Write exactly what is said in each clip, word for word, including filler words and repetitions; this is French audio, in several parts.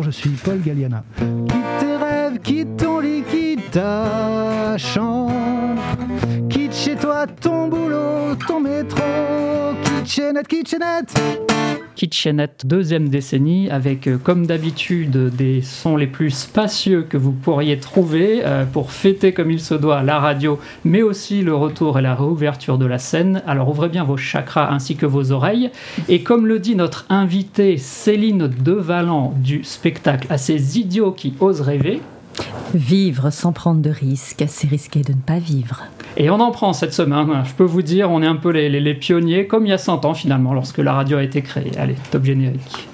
je suis Paul Galliana. Quitte tes rêves, quitte ton lit, quitte ta chambre. Quitte chez toi ton boulot, ton métro. Kitchenette, kitchenette. Kitchenette, deuxième décennie, avec euh, comme d'habitude des sons les plus spacieux que vous pourriez trouver euh, pour fêter comme il se doit la radio, mais aussi le retour et la réouverture de la scène. Alors ouvrez bien vos chakras ainsi que vos oreilles. Et comme le dit notre invitée Céline Devallant du spectacle À ces idiots qui osent rêver, vivre sans prendre de risques, c'est risquer de ne pas vivre. Et on en prend cette semaine, je peux vous dire, on est un peu les, les, les pionniers, comme il y a cent ans finalement, lorsque la radio a été créée. Allez, top générique.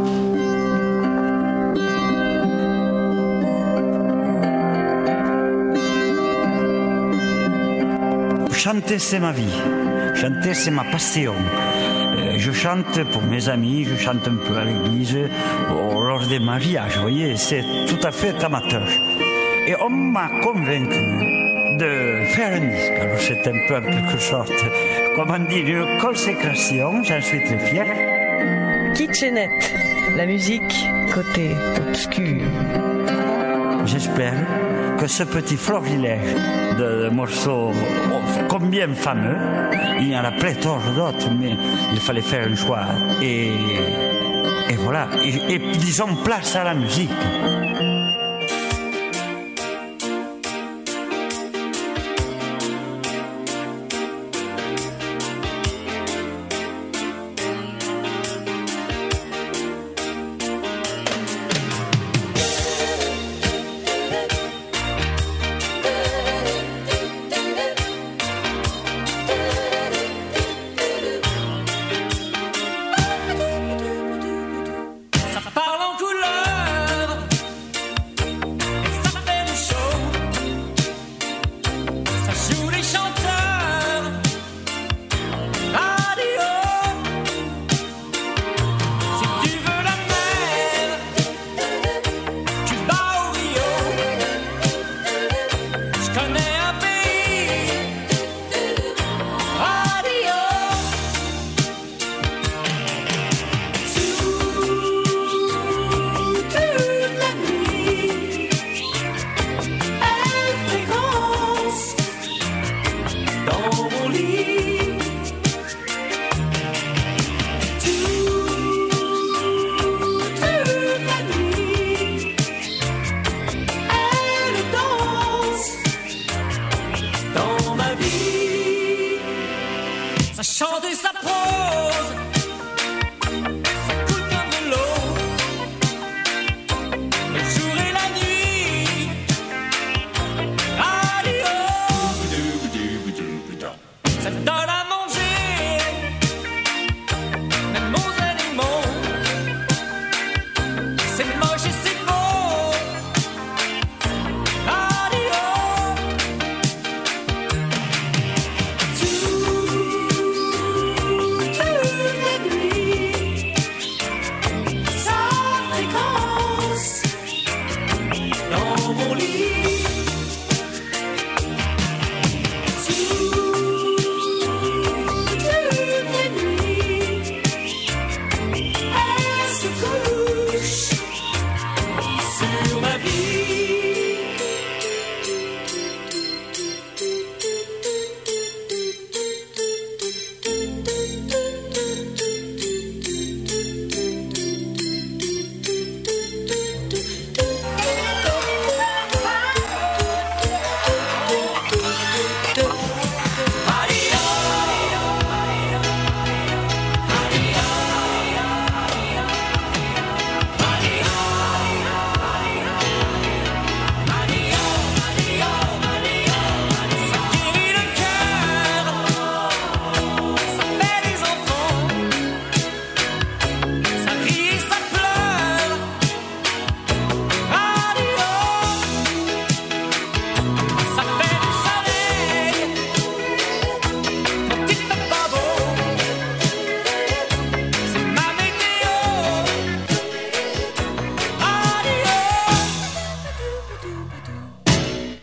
Chanter, c'est ma vie. Chanter, c'est ma passion. Euh, je chante pour mes amis, je chante un peu à l'église, au, lors des mariages, vous voyez, c'est tout à fait amateur. Et on m'a convaincu de faire un disque. Alors c'est un peu en quelque sorte, comment dire, une consécration, j'en suis très fier. Kitchenette, la musique côté obscur. J'espère que ce petit florilège de morceaux combien fameux, il y en a pléthore d'autres, mais il fallait faire un choix. Et, et voilà, et, et disons place à la musique.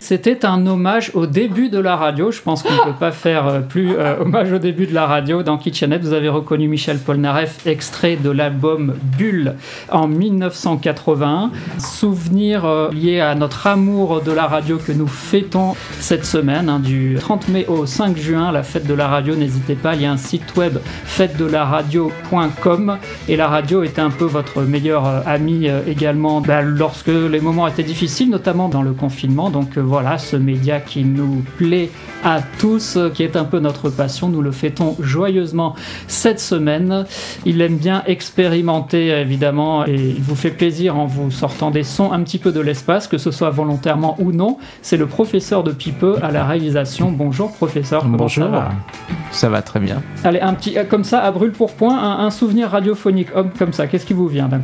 C'était un hommage au début de la radio. Je pense qu'on ne peut pas faire euh, plus euh, hommage au début de la radio. Dans Kitchenette, vous avez reconnu Michel Polnareff, extrait de l'album Bulle en dix-neuf cent quatre-vingt-un. Souvenir euh, lié à notre amour de la radio que nous fêtons cette semaine, hein, du trente mai au cinq juin, la fête de la radio. N'hésitez pas, il y a un site web fête de la radio point com et la radio était un peu votre meilleur euh, ami euh, également bah, lorsque les moments étaient difficiles, notamment dans le confinement. Donc euh, voilà, ce média qui nous plaît à tous, qui est un peu notre passion. Nous le fêtons joyeusement cette semaine. Il aime bien expérimenter, évidemment, et il vous fait plaisir en vous sortant des sons un petit peu de l'espace, que ce soit volontairement ou non. C'est le professeur de Pipeux à la réalisation. Bonjour professeur, comment Bonjour. ça va ? Ça va très bien. Allez, un petit, comme ça, à brûle pour point, un, un souvenir radiophonique, homme comme ça, qu'est-ce qui vous vient d'un coup ?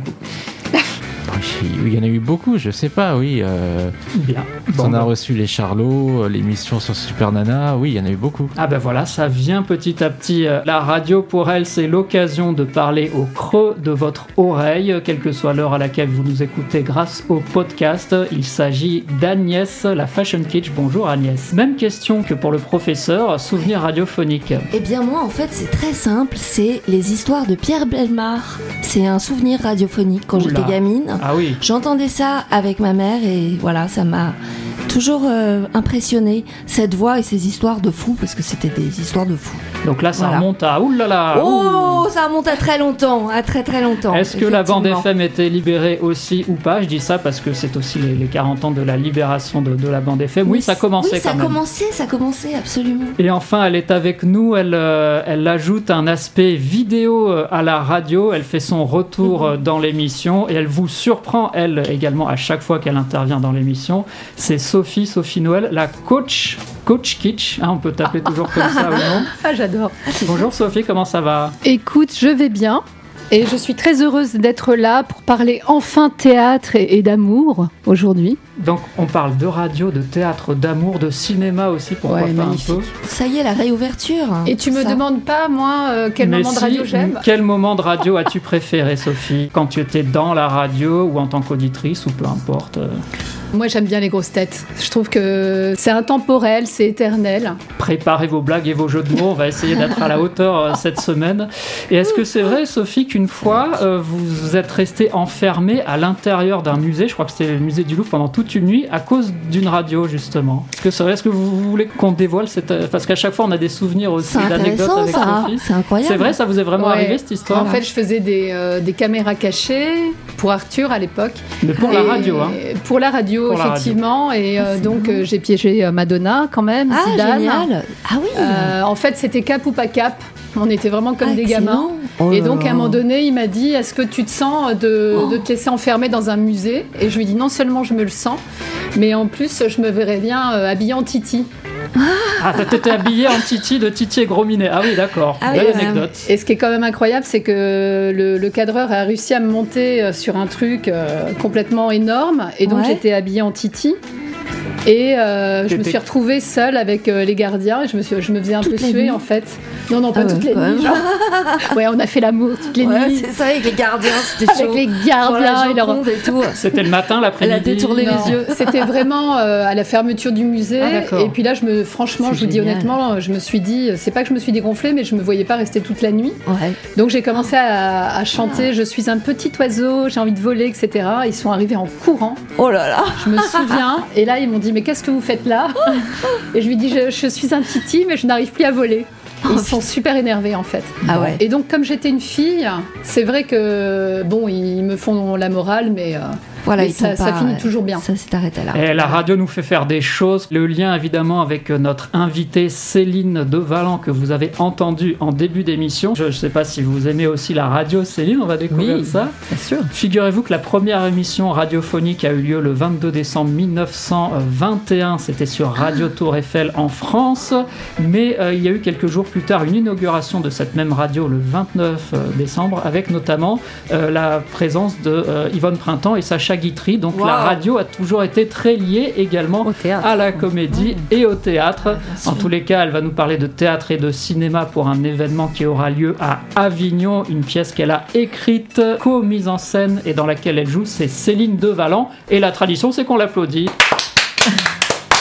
Il y en a eu beaucoup, je sais pas, oui. Euh, Bien. on Bon, a ben. reçu les Charlots, l'émission sur Super Nana, oui, il y en a eu beaucoup. Ah ben voilà, ça vient petit à petit. La radio, pour elle, c'est l'occasion de parler au creux de votre oreille, quelle que soit l'heure à laquelle vous nous écoutez grâce au podcast. Il s'agit d'Agnès, la Fashion Kitsch. Bonjour Agnès. Même question que pour le professeur, souvenir radiophonique. Eh bien moi en fait c'est très simple, c'est les histoires de Pierre Bellemare. C'est un souvenir radiophonique quand Oula. j'étais gamine. Ah oui. J'entendais ça avec ma mère et voilà, ça m'a toujours euh, impressionné, cette voix et ces histoires de fous, parce que c'était des histoires de fous. Donc là, ça Voilà. remonte à... Oulala. Oh, ça remonte à très longtemps, à très très longtemps. Est-ce que la bande effectivement. F M était libérée aussi ou pas ? Je dis ça parce que c'est aussi les, les quarante ans de la libération de, de la bande F M. Oui, ça commençait Oui, ça quand même. commençait, ça commençait, absolument. Et enfin, elle est avec nous, elle, euh, elle ajoute un aspect vidéo euh, à la radio, elle fait son retour euh, dans l'émission et elle vous surprend, elle également, à chaque fois qu'elle intervient dans l'émission. C'est Sophie, Sophie Noël, la coach, coach Kitsch, hein, on peut t'appeler toujours comme ça ou non. Ah, j'adore. Bonjour Sophie, comment ça va ? Écoute, je vais bien et je suis très heureuse d'être là pour parler enfin théâtre et, et d'amour aujourd'hui. Donc on parle de radio, de théâtre, d'amour, de cinéma aussi, pourquoi Ouais, pas magnifique. un peu. Ça y est, la réouverture. Et tu me Ça. demandes pas, moi, euh, quel Mais moment de si, radio j'aime ? Quel moment de radio as-tu préféré, Sophie ? Quand tu étais dans la radio ou en tant qu'auditrice ou peu importe euh, Moi, j'aime bien les grosses têtes. Je trouve que c'est intemporel, c'est éternel. Préparez vos blagues et vos jeux de mots, on va essayer d'être à la hauteur euh, cette semaine. Et est-ce que c'est vrai, Sophie, qu'une fois, euh, vous êtes restée enfermée à l'intérieur d'un musée, je crois que c'était le musée du Louvre, pendant toute une nuit, à cause d'une radio, justement ? Est-ce que c'est vrai ? Est-ce que vous voulez qu'on dévoile cette... Parce qu'à chaque fois, on a des souvenirs aussi C'est d'anecdotes intéressant avec ça, Sophie. c'est incroyable. C'est vrai, ça vous est vraiment Ouais. arrivé, cette histoire ? En fait, je faisais des, euh, des caméras cachées pour Arthur à l'époque. Mais pour la Et- radio, hein. Pour la radio, Pour la effectivement. Et euh, Ah, c'est donc, marrant. euh, j'ai piégé euh, Madonna quand même, Ah, Zidane. génial. Ah oui. Euh, en fait, c'était cap ou pas cap. On était vraiment comme Ah, des excellent. gamins. Oh Et là donc, à un là. moment donné, il m'a dit, est-ce que tu te sens de, Oh. de te laisser enfermer dans un musée ? Et je lui ai dit, non seulement je me le sens, mais en plus, je me verrais bien euh, habillée en Titi. Ah, t'étais habillée en Titi de Titi et Gros Minet. Ah oui, d'accord. Ah oui, Belle ouais. anecdote. Et ce qui est quand même incroyable, c'est que le, le cadreur a réussi à me monter euh, sur un truc euh, complètement énorme. Et donc, Ouais. j'étais habillée en Titi. Et euh, je me T'étais- suis retrouvée seule avec euh, les gardiens. Et je me, suis, je me faisais un Toutes peu les suer, nuits en fait. Non, non, pas Ah ouais, toutes les quand nuits. même. genre. Ouais, on a fait l'amour toutes les Ouais, nuits. c'est ça, avec les gardiens, c'était chaud. Avec les Pour la gardiens et leur... Joconde et tout. C'était le matin, l'après-midi. Elle a détourné Non, les yeux. C'était vraiment euh, à la fermeture du musée. Ah, d'accord. et puis là, je me, franchement, C'est je vous dis génial. honnêtement, je me suis dit, c'est pas que je me suis dégonflée, mais je me voyais pas rester toute la nuit. Ouais. Donc j'ai commencé à, à chanter Je suis un petit oiseau, j'ai envie de voler, et cetera. Ils sont arrivés en courant, Oh là là. je me souviens. Et là, ils m'ont dit Mais qu'est-ce que vous faites là ? Et je lui dis je, je suis un titi, mais je n'arrive plus à voler. Et ils sont super énervés en fait. Ah ouais. Et donc, comme j'étais une fille, c'est vrai que bon, ils me font la morale, mais, euh, Voilà, mais ils ça, t'ont ça pas- finit toujours bien. Ça s'est arrêté là. Et la radio nous fait faire des choses. Le lien évidemment avec notre invitée Céline Devalent que vous avez entendu en début d'émission. Je ne sais pas si vous aimez aussi la radio, Céline, on va découvrir Oui. ça. Bien sûr. Figurez-vous que la première émission radiophonique a eu lieu le vingt-deux décembre mille neuf cent vingt et un. C'était sur Radio Tour Eiffel en France. Mais euh, il y a eu quelques jours plus tard une inauguration de cette même radio le vingt-neuf décembre avec notamment euh, la présence de euh, Yvonne Printemps et Sacha Guitry. Donc Wow. la radio a toujours été très liée également Au théâtre. à la comédie et au théâtre. En tous les cas, elle va nous parler de théâtre et de cinéma pour un événement qui aura lieu à Avignon, une pièce qu'elle a écrite, co-mise en scène et dans laquelle elle joue, c'est Céline Devalent. Et la tradition, c'est qu'on l'applaudit.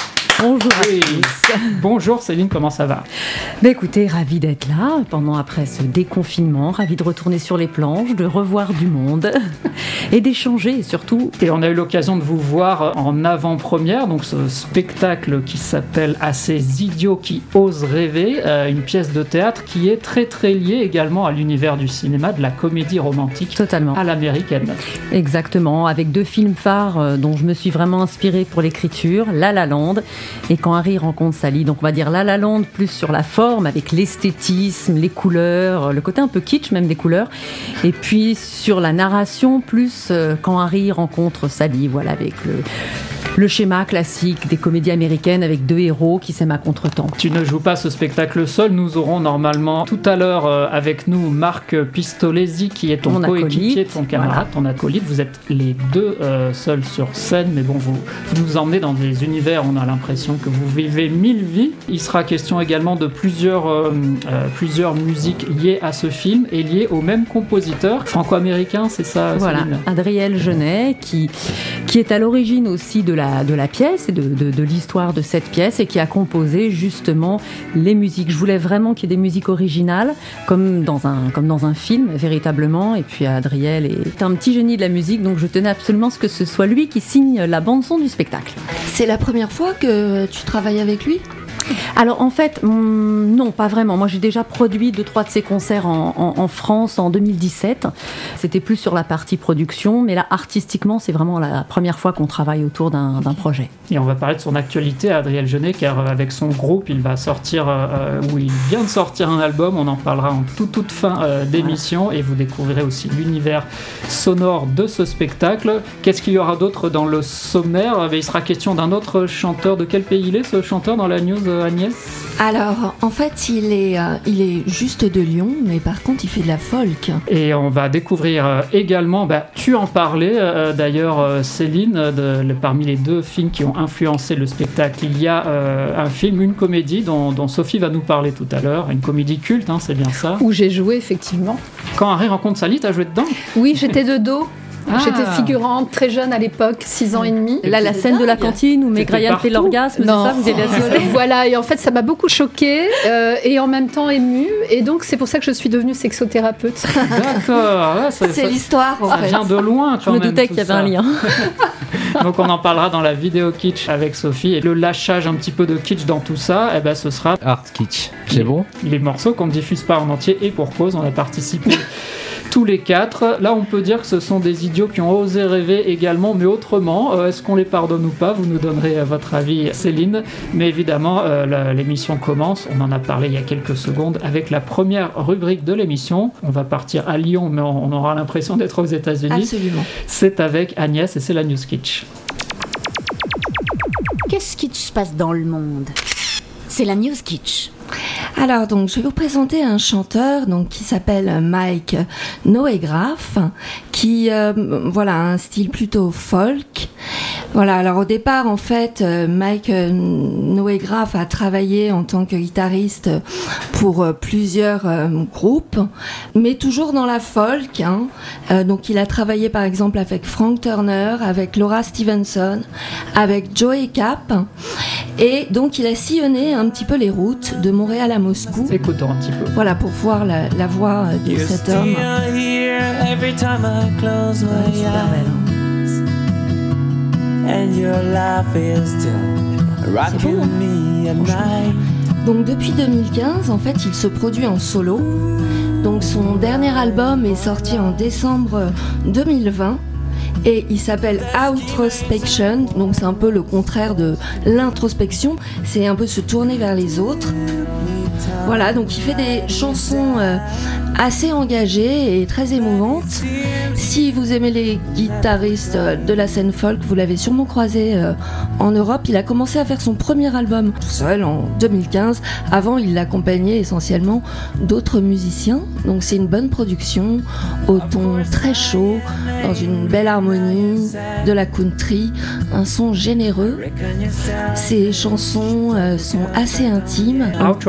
Bonjour à Oui. tous. Bonjour Céline, comment ça va? Bah écoutez, ravie d'être là pendant après ce déconfinement, ravie de retourner sur les planches, de revoir du monde et d'échanger surtout. Et on a eu l'occasion de vous voir en avant-première, donc ce spectacle qui s'appelle À ces idiots qui osent rêver, euh, une pièce de théâtre qui est très très liée également à l'univers du cinéma, de la comédie romantique Totalement. à l'américaine. Exactement, avec deux films phares euh, dont je me suis vraiment inspirée pour l'écriture, La La Land et Quand Harry rencontre Sally. Donc on va dire La La Land plus sur la forme, avec l'esthétisme, les couleurs, le côté un peu kitsch même des couleurs. Et puis sur la narration, plus euh, Quand Harry rencontre Sally, voilà, avec le... Le schéma classique des comédies américaines avec deux héros qui s'aiment à contre-temps. Tu ne joues pas ce spectacle seul, nous aurons normalement tout à l'heure euh, avec nous Marc Pistolesi qui est ton Mon coéquipier, acolyte, ton camarade, ton acolyte. Vous êtes les deux euh, seuls sur scène, mais bon, vous, vous nous emmenez dans des univers, on a l'impression que vous vivez mille vies. Il sera question également de plusieurs, euh, euh, plusieurs musiques liées à ce film et liées au même compositeur franco-américain, c'est ça, Voilà, Céline? Adriel Genet qui, qui est à l'origine aussi de la de la pièce et de, de, de l'histoire de cette pièce et qui a composé justement les musiques. Je voulais vraiment qu'il y ait des musiques originales comme dans un, comme dans un film véritablement, et puis Adriel est un petit génie de la musique, donc je tenais absolument à ce que ce soit lui qui signe la bande-son du spectacle. C'est la première fois que tu travailles avec lui ? Alors en fait, hum, non, pas vraiment. Moi j'ai déjà produit deux, trois de ses concerts en, en, en France en deux mille dix-sept. C'était plus sur la partie production, mais là artistiquement c'est vraiment la première fois qu'on travaille autour d'un, d'un projet. Et on va parler de son actualité, Adriel Genet, car avec son groupe, il va sortir, euh, ou il vient de sortir un album, on en parlera en toute, toute fin euh, d'émission, voilà. Et vous découvrirez aussi l'univers sonore de ce spectacle. Qu'est-ce qu'il y aura d'autre dans le sommaire? Il sera question d'un autre chanteur. De quel pays il est, ce chanteur, dans la news, Agnès? Alors, en fait, il est, euh, il est juste de Lyon, mais par contre, il fait de la folk. Et on va découvrir euh, également, bah, tu en parlais euh, d'ailleurs, euh, Céline, de, de, parmi les deux films qui ont influencé le spectacle, il y a euh, un film, une comédie dont, dont Sophie va nous parler tout à l'heure, une comédie culte, hein, c'est bien ça? Où j'ai joué, effectivement. Quand Harry rencontre Sally, t'as joué dedans? Oui, j'étais de dos. Ah. J'étais figurante très jeune à l'époque, six ans et demi. Là, la scène de la cantine où Meg Ryan fait l'orgasme, c'est ça, vous avez assisté? Voilà, et en fait, ça m'a beaucoup choquée euh, et en même temps émue. Et donc, c'est pour ça que je suis devenue sexothérapeute. D'accord, ouais, ça, C'est ça, l'histoire, en ça fait. vient de loin quand Je me même. doutais qu'il y avait ça. un lien. Donc, on en parlera dans la vidéo kitsch avec Sophie. Et le lâchage un petit peu de kitsch dans tout ça, eh ben, ce sera Art kitsch, c'est bon? Les morceaux qu'on ne diffuse pas en entier, et pour cause, on a participé tous les quatre. Là, on peut dire que ce sont des idiots qui ont osé rêver également, mais autrement. Euh, est-ce qu'on les pardonne ou pas? Vous nous donnerez euh, votre avis, Céline. Mais évidemment, euh, la, l'émission commence. On en a parlé il y a quelques secondes avec la première rubrique de l'émission. On va partir à Lyon, mais on, on aura l'impression d'être aux États-Unis. Absolument. C'est avec Agnès et c'est la News Kitsch. Qu'est-ce qui se passe dans le monde? C'est la News Kitsch. Alors, donc, je vais vous présenter un chanteur donc, qui s'appelle Mike Noégraphe, qui euh, voilà, a un style plutôt folk. Voilà, alors au départ, en fait, euh, Mike euh, Noégraphe a travaillé en tant que guitariste pour euh, plusieurs euh, groupes, mais toujours dans la folk. Hein. Euh, donc, il a travaillé par exemple avec Frank Turner, avec Laura Stevenson, avec Joey Capp, et donc il a sillonné un petit peu les routes de Montréal à Moscou. Écoutons un petit peu. Voilà, pour voir la, la voix de cet homme. Super belle. C'est beau, hein. Donc depuis deux mille quinze, en fait, il se produit en solo. Donc son dernier album est sorti en décembre deux mille vingt. Et il s'appelle Outrospection, donc c'est un peu le contraire de l'introspection, c'est un peu se tourner vers les autres. Voilà, donc il fait des chansons euh, assez engagées et très émouvantes. Si vous aimez les guitaristes de la scène folk, vous l'avez sûrement croisé euh, en Europe. Il a commencé à faire son premier album tout seul en deux mille quinze. Avant, il l'accompagnait essentiellement d'autres musiciens. Donc c'est une bonne production, au ton très chaud, dans une belle harmonie, de la country, un son généreux. Ses chansons euh, sont assez intimes. Outrospection,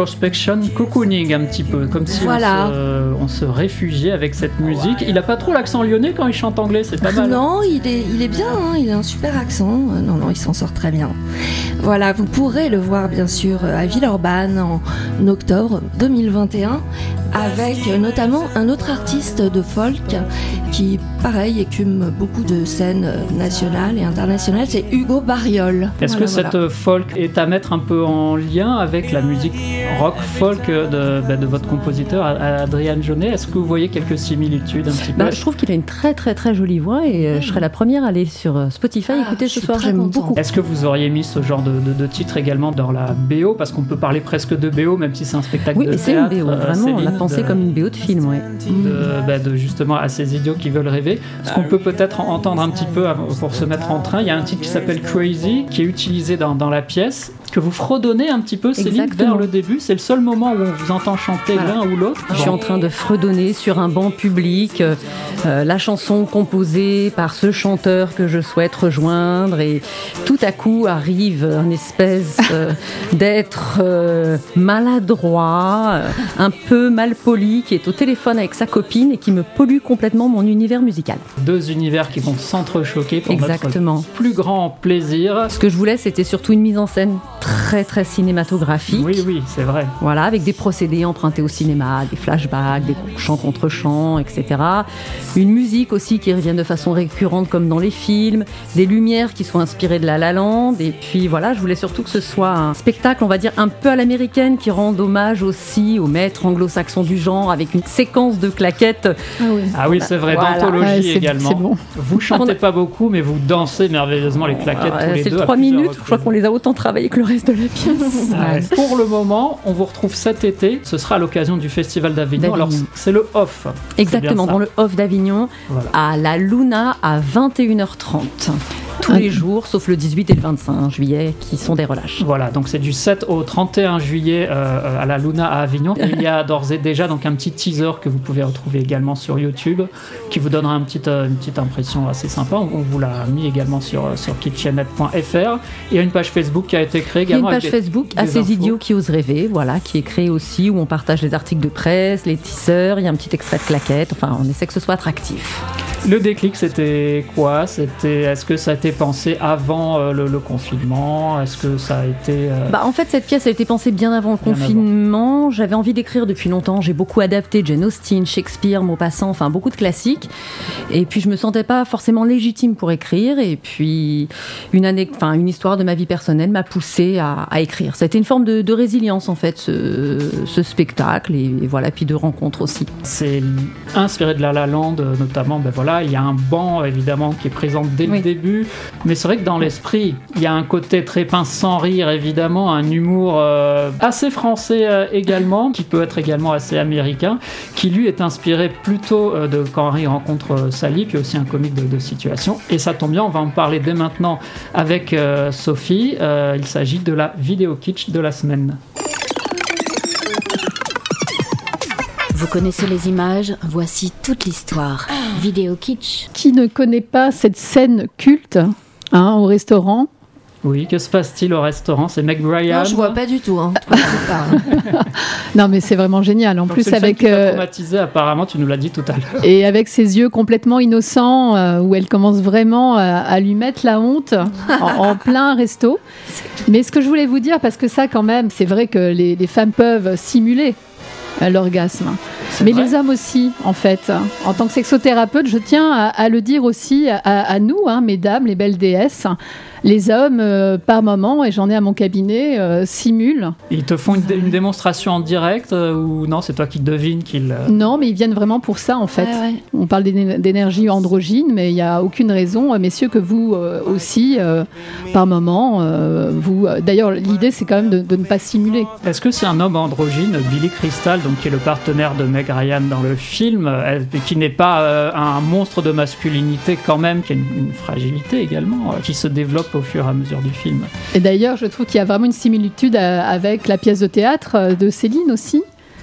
Sean cocooning un petit peu, comme si Voilà. on, se, on se réfugiait avec cette musique. Il a pas trop l'accent lyonnais quand il chante anglais, c'est pas mal. Non, il est, il est bien, hein, il a un super accent. Euh, Non, non, il s'en sort très bien. Voilà, vous pourrez le voir bien sûr euh, à Villeurbanne en octobre deux mille vingt et un avec euh, notamment un autre artiste de folk qui, pareil, écume beaucoup de scènes euh, nationales et internationales, c'est Hugo Barriol. Est-ce Voilà, que cette voilà. folk est à mettre un peu en lien avec la musique rock folk de, bah, de votre compositeur Adrian Jaunet? Est-ce que vous voyez quelques similitudes un petit peu? Bah, je trouve qu'il a une très très très jolie voix et euh, je serais la première à aller sur euh, Spotify Ah, écouter je ce suis soir, très j'aime contente. beaucoup. Est-ce que vous auriez mis ce genre de, de, de titre également dans la B O? Parce qu'on peut parler presque de B O, même si c'est un spectacle Oui, de mais c'est une théâtre. B O, euh, vraiment, on l'a Céline, pensé de- comme une B O de film, ouais. de, bah, de justement à ces idiots qui veulent rêver. Ce qu'on peut peut-être entendre un petit peu avant- pour se mettre en train, il y a un titre qui s'appelle Crazy qui est utilisé dans, dans la pièce, que vous fredonnez un petit peu, Céline, Exactement. vers le début. C'est le seul moment où on vous entend chanter Voilà. l'un ou l'autre. Je suis en train de fredonner sur un banc public euh, euh, la chanson composée par ce chanteur que je souhaite rejoindre et tout à coup arrive un espèce euh, d'être euh, maladroit, euh, un peu malpoli qui est au téléphone avec sa copine et qui me pollue complètement mon univers musical. Deux univers qui vont s'entrechoquer pour Exactement. notre plus grand plaisir. Ce que je voulais, c'était surtout une mise en scène très très cinématographique. Oui, oui, c'est vrai. Voilà, avec des procédés empruntés au cinéma, des flashbacks, des chants contre chants, et cetera. Une musique aussi qui revient de façon récurrente comme dans les films, des lumières qui sont inspirées de La La Land. Et puis voilà, je voulais surtout que ce soit un spectacle, on va dire, un peu à l'américaine, qui rende hommage aussi aux maîtres anglo-saxons du genre, avec une séquence de claquettes. Ah oui. Ah oui, c'est vrai, Voilà. d'anthologie Ouais, c'est- également. c'est bon. Vous chantez pas beaucoup, mais vous dansez merveilleusement les claquettes Euh, tous les c'est deux. le à trois plusieurs minutes, je crois reprises. qu'on les a autant travaillés que le reste de la pièce. Ah ouais. Pour le moment, on vous retrouve cet été. Ce sera à l'occasion du Festival d'Avignon. D'Avignon. Alors, c'est le off. Exactement, C'est bien ça. dans le off d'Avignon, Voilà. à la Luna à vingt et une heures trente. Tous Ah. les jours, sauf le dix-huit et le vingt-cinq juillet, qui sont des relâches. Voilà, donc c'est du sept au trente et un juillet euh, à la Luna à Avignon. Et il y a d'ores et déjà donc un petit teaser que vous pouvez retrouver également sur YouTube, qui vous donnera une petite, euh, une petite impression assez sympa. On, on vous l'a mis également sur, euh, sur kitchenette point f r. Il y a une page Facebook qui a été créée Il y a une également. page avec des- Facebook des à ces infos. idiots qui osent rêver, voilà, qui est créée aussi, où on partage les articles de presse, les teasers, il y a un petit extrait de claquettes, enfin on essaie que ce soit attractif. Le déclic, c'était quoi? C'était, est-ce que ça a été pensé avant euh, le, le confinement? Est-ce que ça a été euh, Bah, en fait, cette pièce a été pensée bien avant le Bien confinement. J'avais envie d'écrire depuis longtemps. J'ai beaucoup adapté Jane Austen, Shakespeare, Maupassant, enfin beaucoup de classiques. Et puis je me sentais pas forcément légitime pour écrire. Et puis une année, enfin une histoire de ma vie personnelle m'a poussée à, à écrire. C'était une forme de, de résilience en fait, ce, ce spectacle. Et, et voilà, puis de rencontres aussi. C'est inspiré de La La Land, euh, notamment. Ben voilà, il y a un banc évidemment qui est présent dès Oui. le début, mais c'est vrai que dans l'esprit, il y a un côté très pince sans rire évidemment, un humour euh, assez français euh, également, qui peut être également assez américain, qui lui est inspiré plutôt euh, de Quand Harry rencontre euh, Sally, qui est aussi un comique de, de situation. Et ça tombe bien, on va en parler dès maintenant avec euh, Sophie. Euh, il s'agit de la vidéo kitsch de la semaine. Vous connaissez les images, voici toute l'histoire. Vidéo kitsch. Qui ne connaît pas cette scène culte hein, au restaurant? Oui, que se passe-t-il au restaurant? C'est Meg Ryan. Non, je vois pas du tout. Hein. Toi, tu parles. Non, mais c'est vraiment génial. En Donc plus, c'est le film avec qui t'a euh, traumatisé, apparemment, tu nous l'as dit tout à l'heure. et avec ses yeux complètement innocents, euh, où elle commence vraiment à, à lui mettre la honte en, en plein resto. Mais ce que je voulais vous dire, parce que ça, quand même, c'est vrai que les, les femmes peuvent simuler euh, l'orgasme. C'est Mais vrai. les hommes aussi, en fait. En tant que sexothérapeute, je tiens à, à le dire aussi à, à nous, hein, mesdames, les belles déesses. Les hommes, euh, par moment, et j'en ai à mon cabinet, euh, simulent. Ils te font une, dé- une démonstration en direct euh, ou non, c'est toi qui devines qu'ils... euh, Non, mais ils viennent vraiment pour ça, en fait. Ouais, ouais. On parle d'éne- d'énergie androgyne, mais il n'y a aucune raison, euh, messieurs, que vous euh, aussi, euh, par moment, euh, vous... euh, D'ailleurs, l'idée, c'est quand même de, de ne pas simuler. Est-ce que c'est un homme androgyne, Billy Crystal, donc qui est le partenaire de Meg Ryan dans le film, euh, qui n'est pas euh, un monstre de masculinité quand même, qui a une, une fragilité également, euh, qui se développe au fur et à mesure du film. Et d'ailleurs, je trouve qu'il y a vraiment une similitude euh, avec la pièce de théâtre euh, de Céline aussi.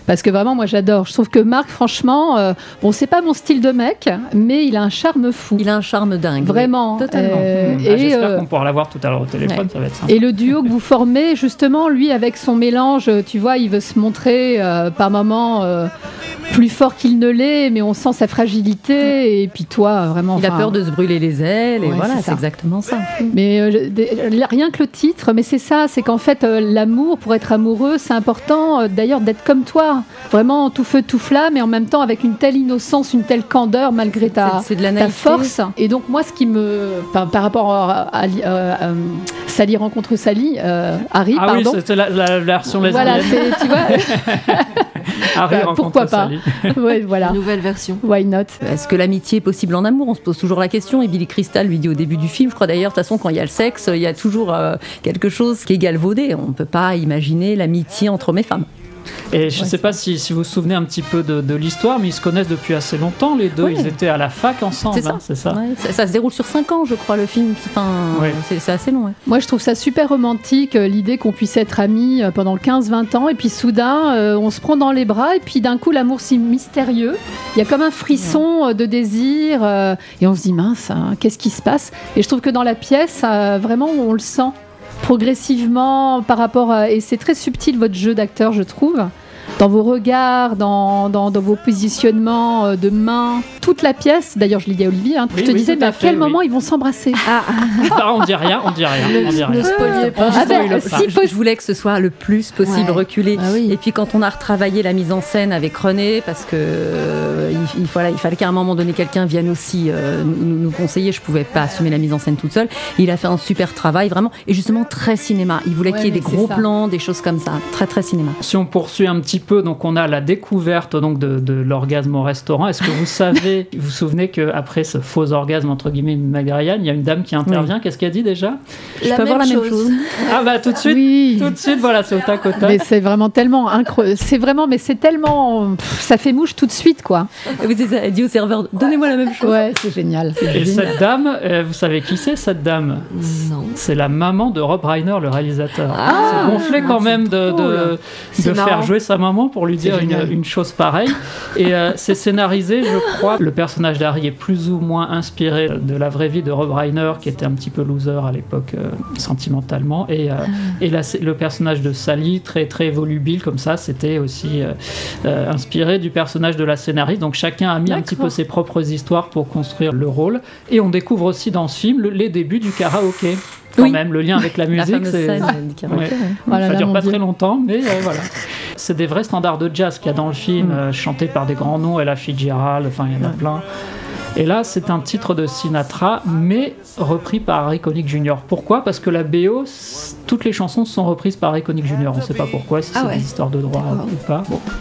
Parce que vraiment, moi, j'adore. Je trouve que Marc, franchement, euh, bon, c'est pas mon style de mec, mais il a un charme fou. Il a un charme dingue. Vraiment. Oui, totalement. Euh, Mmh. et, Ah, j'espère euh, qu'on pourra l'avoir tout à l'heure au téléphone, ouais. ça va être sympa. Et le duo que vous formez, justement, lui, avec son mélange, tu vois, il veut se montrer euh, par moments euh, plus fort qu'il ne l'est, mais on sent sa fragilité. Et puis toi, vraiment. Il a enfin, peur de se brûler les ailes, et ouais, voilà, c'est c'est, ça. exactement ça. Mais euh, des- rien que le titre, mais c'est ça, c'est qu'en fait, euh, l'amour, pour être amoureux, c'est important euh, d'ailleurs d'être comme toi, vraiment tout feu, tout flamme, et en même temps avec une telle innocence, une telle candeur malgré ta, C'est, c'est de la ta naïveté. force. Et donc moi, ce qui me, par, par rapport à, à- à- euh, Sally rencontre Sally, euh, Harry, Ah oui, pardon. c'était la, la version lesbienne. Voilà, c'est, tu vois, Harry bah, rencontre pourquoi pas. Sally. ouais, voilà, Nouvelle version. why not. Est-ce que l'amitié est possible en amour ? On se pose toujours la question. Et Billy Crystal lui dit au début du film, je crois d'ailleurs, de toute façon, quand il y a le sexe, il y a toujours euh, quelque chose qui est galvaudé. On ne peut pas imaginer l'amitié entre hommes et femmes. Et je ne sais pas si, si vous vous souvenez un petit peu de, de l'histoire, mais ils se connaissent depuis assez longtemps, les deux. Oui. Ils étaient à la fac ensemble, C'est ça. hein, c'est ça. Ouais, ça, ça se déroule sur cinq ans, je crois, le film. Enfin, Ouais. c'est, c'est assez long. Ouais. Moi, je trouve ça super romantique, euh, l'idée qu'on puisse être amis euh, pendant quinze vingt ans, et puis soudain, euh, on se prend dans les bras, et puis d'un coup, l'amour, c'est mystérieux. Il y a comme un frisson euh, de désir, euh, et on se dit, mince, hein, qu'est-ce qui se passe ? Et je trouve que dans la pièce, euh, vraiment, on le sent progressivement par rapport à... Et c'est très subtil, votre jeu d'acteur, je trouve. Dans vos regards, dans, dans, dans vos positionnements euh, de mains, toute la pièce. D'ailleurs, je l'ai dit à Olivier, hein, Oui, je te oui, disais, tout mais à à fait, quel oui. moment ils vont s'embrasser ? Ah, Ah, on dit rien, on dit rien, on dit ne, rien. ne spoiliez pas. Ah ben, spoil si pas. possible. Je voulais que ce soit le plus possible Ouais. reculé. Ah oui. Et puis quand on a retravaillé la mise en scène avec René, parce que euh, il, il, fallait, il fallait qu'à un moment donné quelqu'un vienne aussi euh, nous, nous conseiller. Je pouvais pas assumer la mise en scène toute seule. Il a fait un super travail vraiment, et justement très cinéma. Il voulait Ouais, qu'il y ait des mais c'est gros ça. plans, des choses comme ça, très très cinéma. Si on poursuit un petit peu, donc on a la découverte donc de, de l'orgasme au restaurant. Est-ce que vous savez, vous vous souvenez qu'après ce faux orgasme entre guillemets de Meg Ryan, il y a une dame qui intervient. Qu'est-ce qu'elle dit déjà ? Je La peux avoir la même même chose. chose. Ah bah tout de suite, Oui. tout de suite, voilà, c'est au tac au tac. Mais c'est vraiment tellement incroyable. C'est vraiment, mais c'est tellement. Pff, ça fait mouche tout de suite, quoi. Et vous dites- elle dit au serveur, donnez-moi la même chose. Ouais, c'est génial. C'est Et génial. cette dame, euh, vous savez qui c'est cette dame ? Non. C'est la maman de Rob Reiner, le réalisateur. Ah, c'est gonflé quand même de, drôle. de, C'est de faire marrant. jouer sa maman pour lui dire une, génial. une chose pareille. Et euh, c'est scénarisé, je crois. Le personnage d'Harry est plus ou moins inspiré de la vraie vie de Rob Reiner, qui était un petit peu loser à l'époque, euh, sentimentalement. Et, euh, et là, c'est- le personnage de Sally, très, très volubile comme ça, c'était aussi euh, euh, inspiré du personnage de la scénariste. Donc chacun a mis un petit peu ses propres histoires pour construire le rôle. Et on découvre aussi dans ce film le- les débuts du karaoké. Quand Oui. même, le lien avec la La musique, fameuse c'est... scène du karaoké, Ouais. ouais. Oh là ça là, dure mon pas Dieu. très longtemps, mais euh, voilà. C'est des vrais standards de jazz qu'il y a dans le film, Mm. euh, chantés par des grands noms, Ella Fitzgerald, enfin il y en a plein. Et là, c'est un titre de Sinatra, mais repris par Harry Connick junior Pourquoi ? Parce que la B O, c- toutes les chansons sont reprises par Harry Connick junior On ne sait pas pourquoi, si Ah c'est ouais. des histoires de droit D'accord. ou pas. Bon.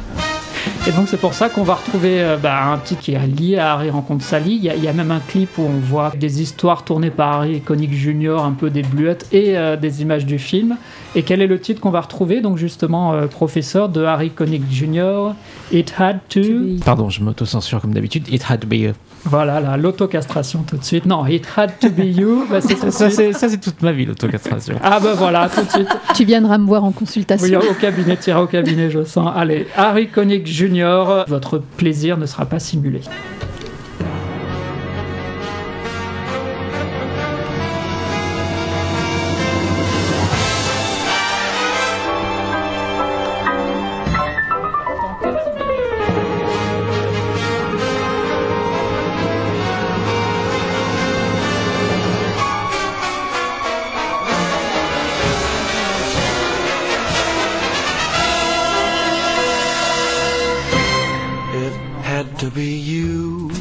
Et donc c'est pour ça qu'on va retrouver euh, bah, un titre qui est lié à Harry rencontre Sally. Il y, a, il y a même un clip où on voit des histoires tournées par Harry Connick junior, un peu des bluettes et euh, des images du film. Et quel est le titre qu'on va retrouver ? Donc justement, euh, professeur de Harry Connick junior It had to... Pardon, je m'auto-censure comme d'habitude. It had to be you. Voilà, là, l'autocastration tout de suite. Non, It had to be you. Bah, c'est tout de Ça, suite. c'est, ça, c'est toute ma vie, l'autocastration. Ah bah voilà, tout de suite. Tu viendras me voir en Oui, consultation. au cabinet, tira au cabinet, je sens. Allez, Harry Connick junior, votre plaisir ne sera pas simulé. It had to be you.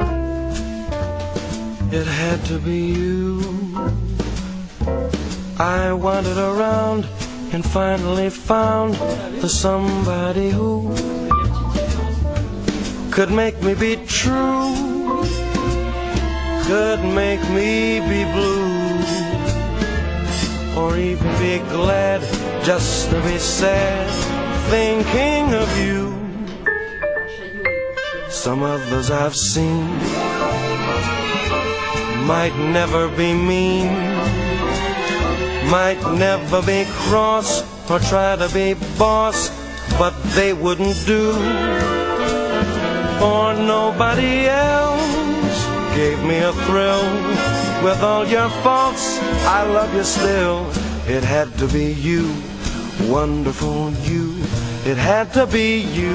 It had to be you. I wandered around and finally found the somebody who could make me be true, could make me be blue, or even be glad just to be sad thinking of you. Some others I've seen might never be mean, might never be cross or try to be boss but they wouldn't do. For nobody else gave me a thrill. With all your faults, I love you still. It had to be you, wonderful you. It had to be you.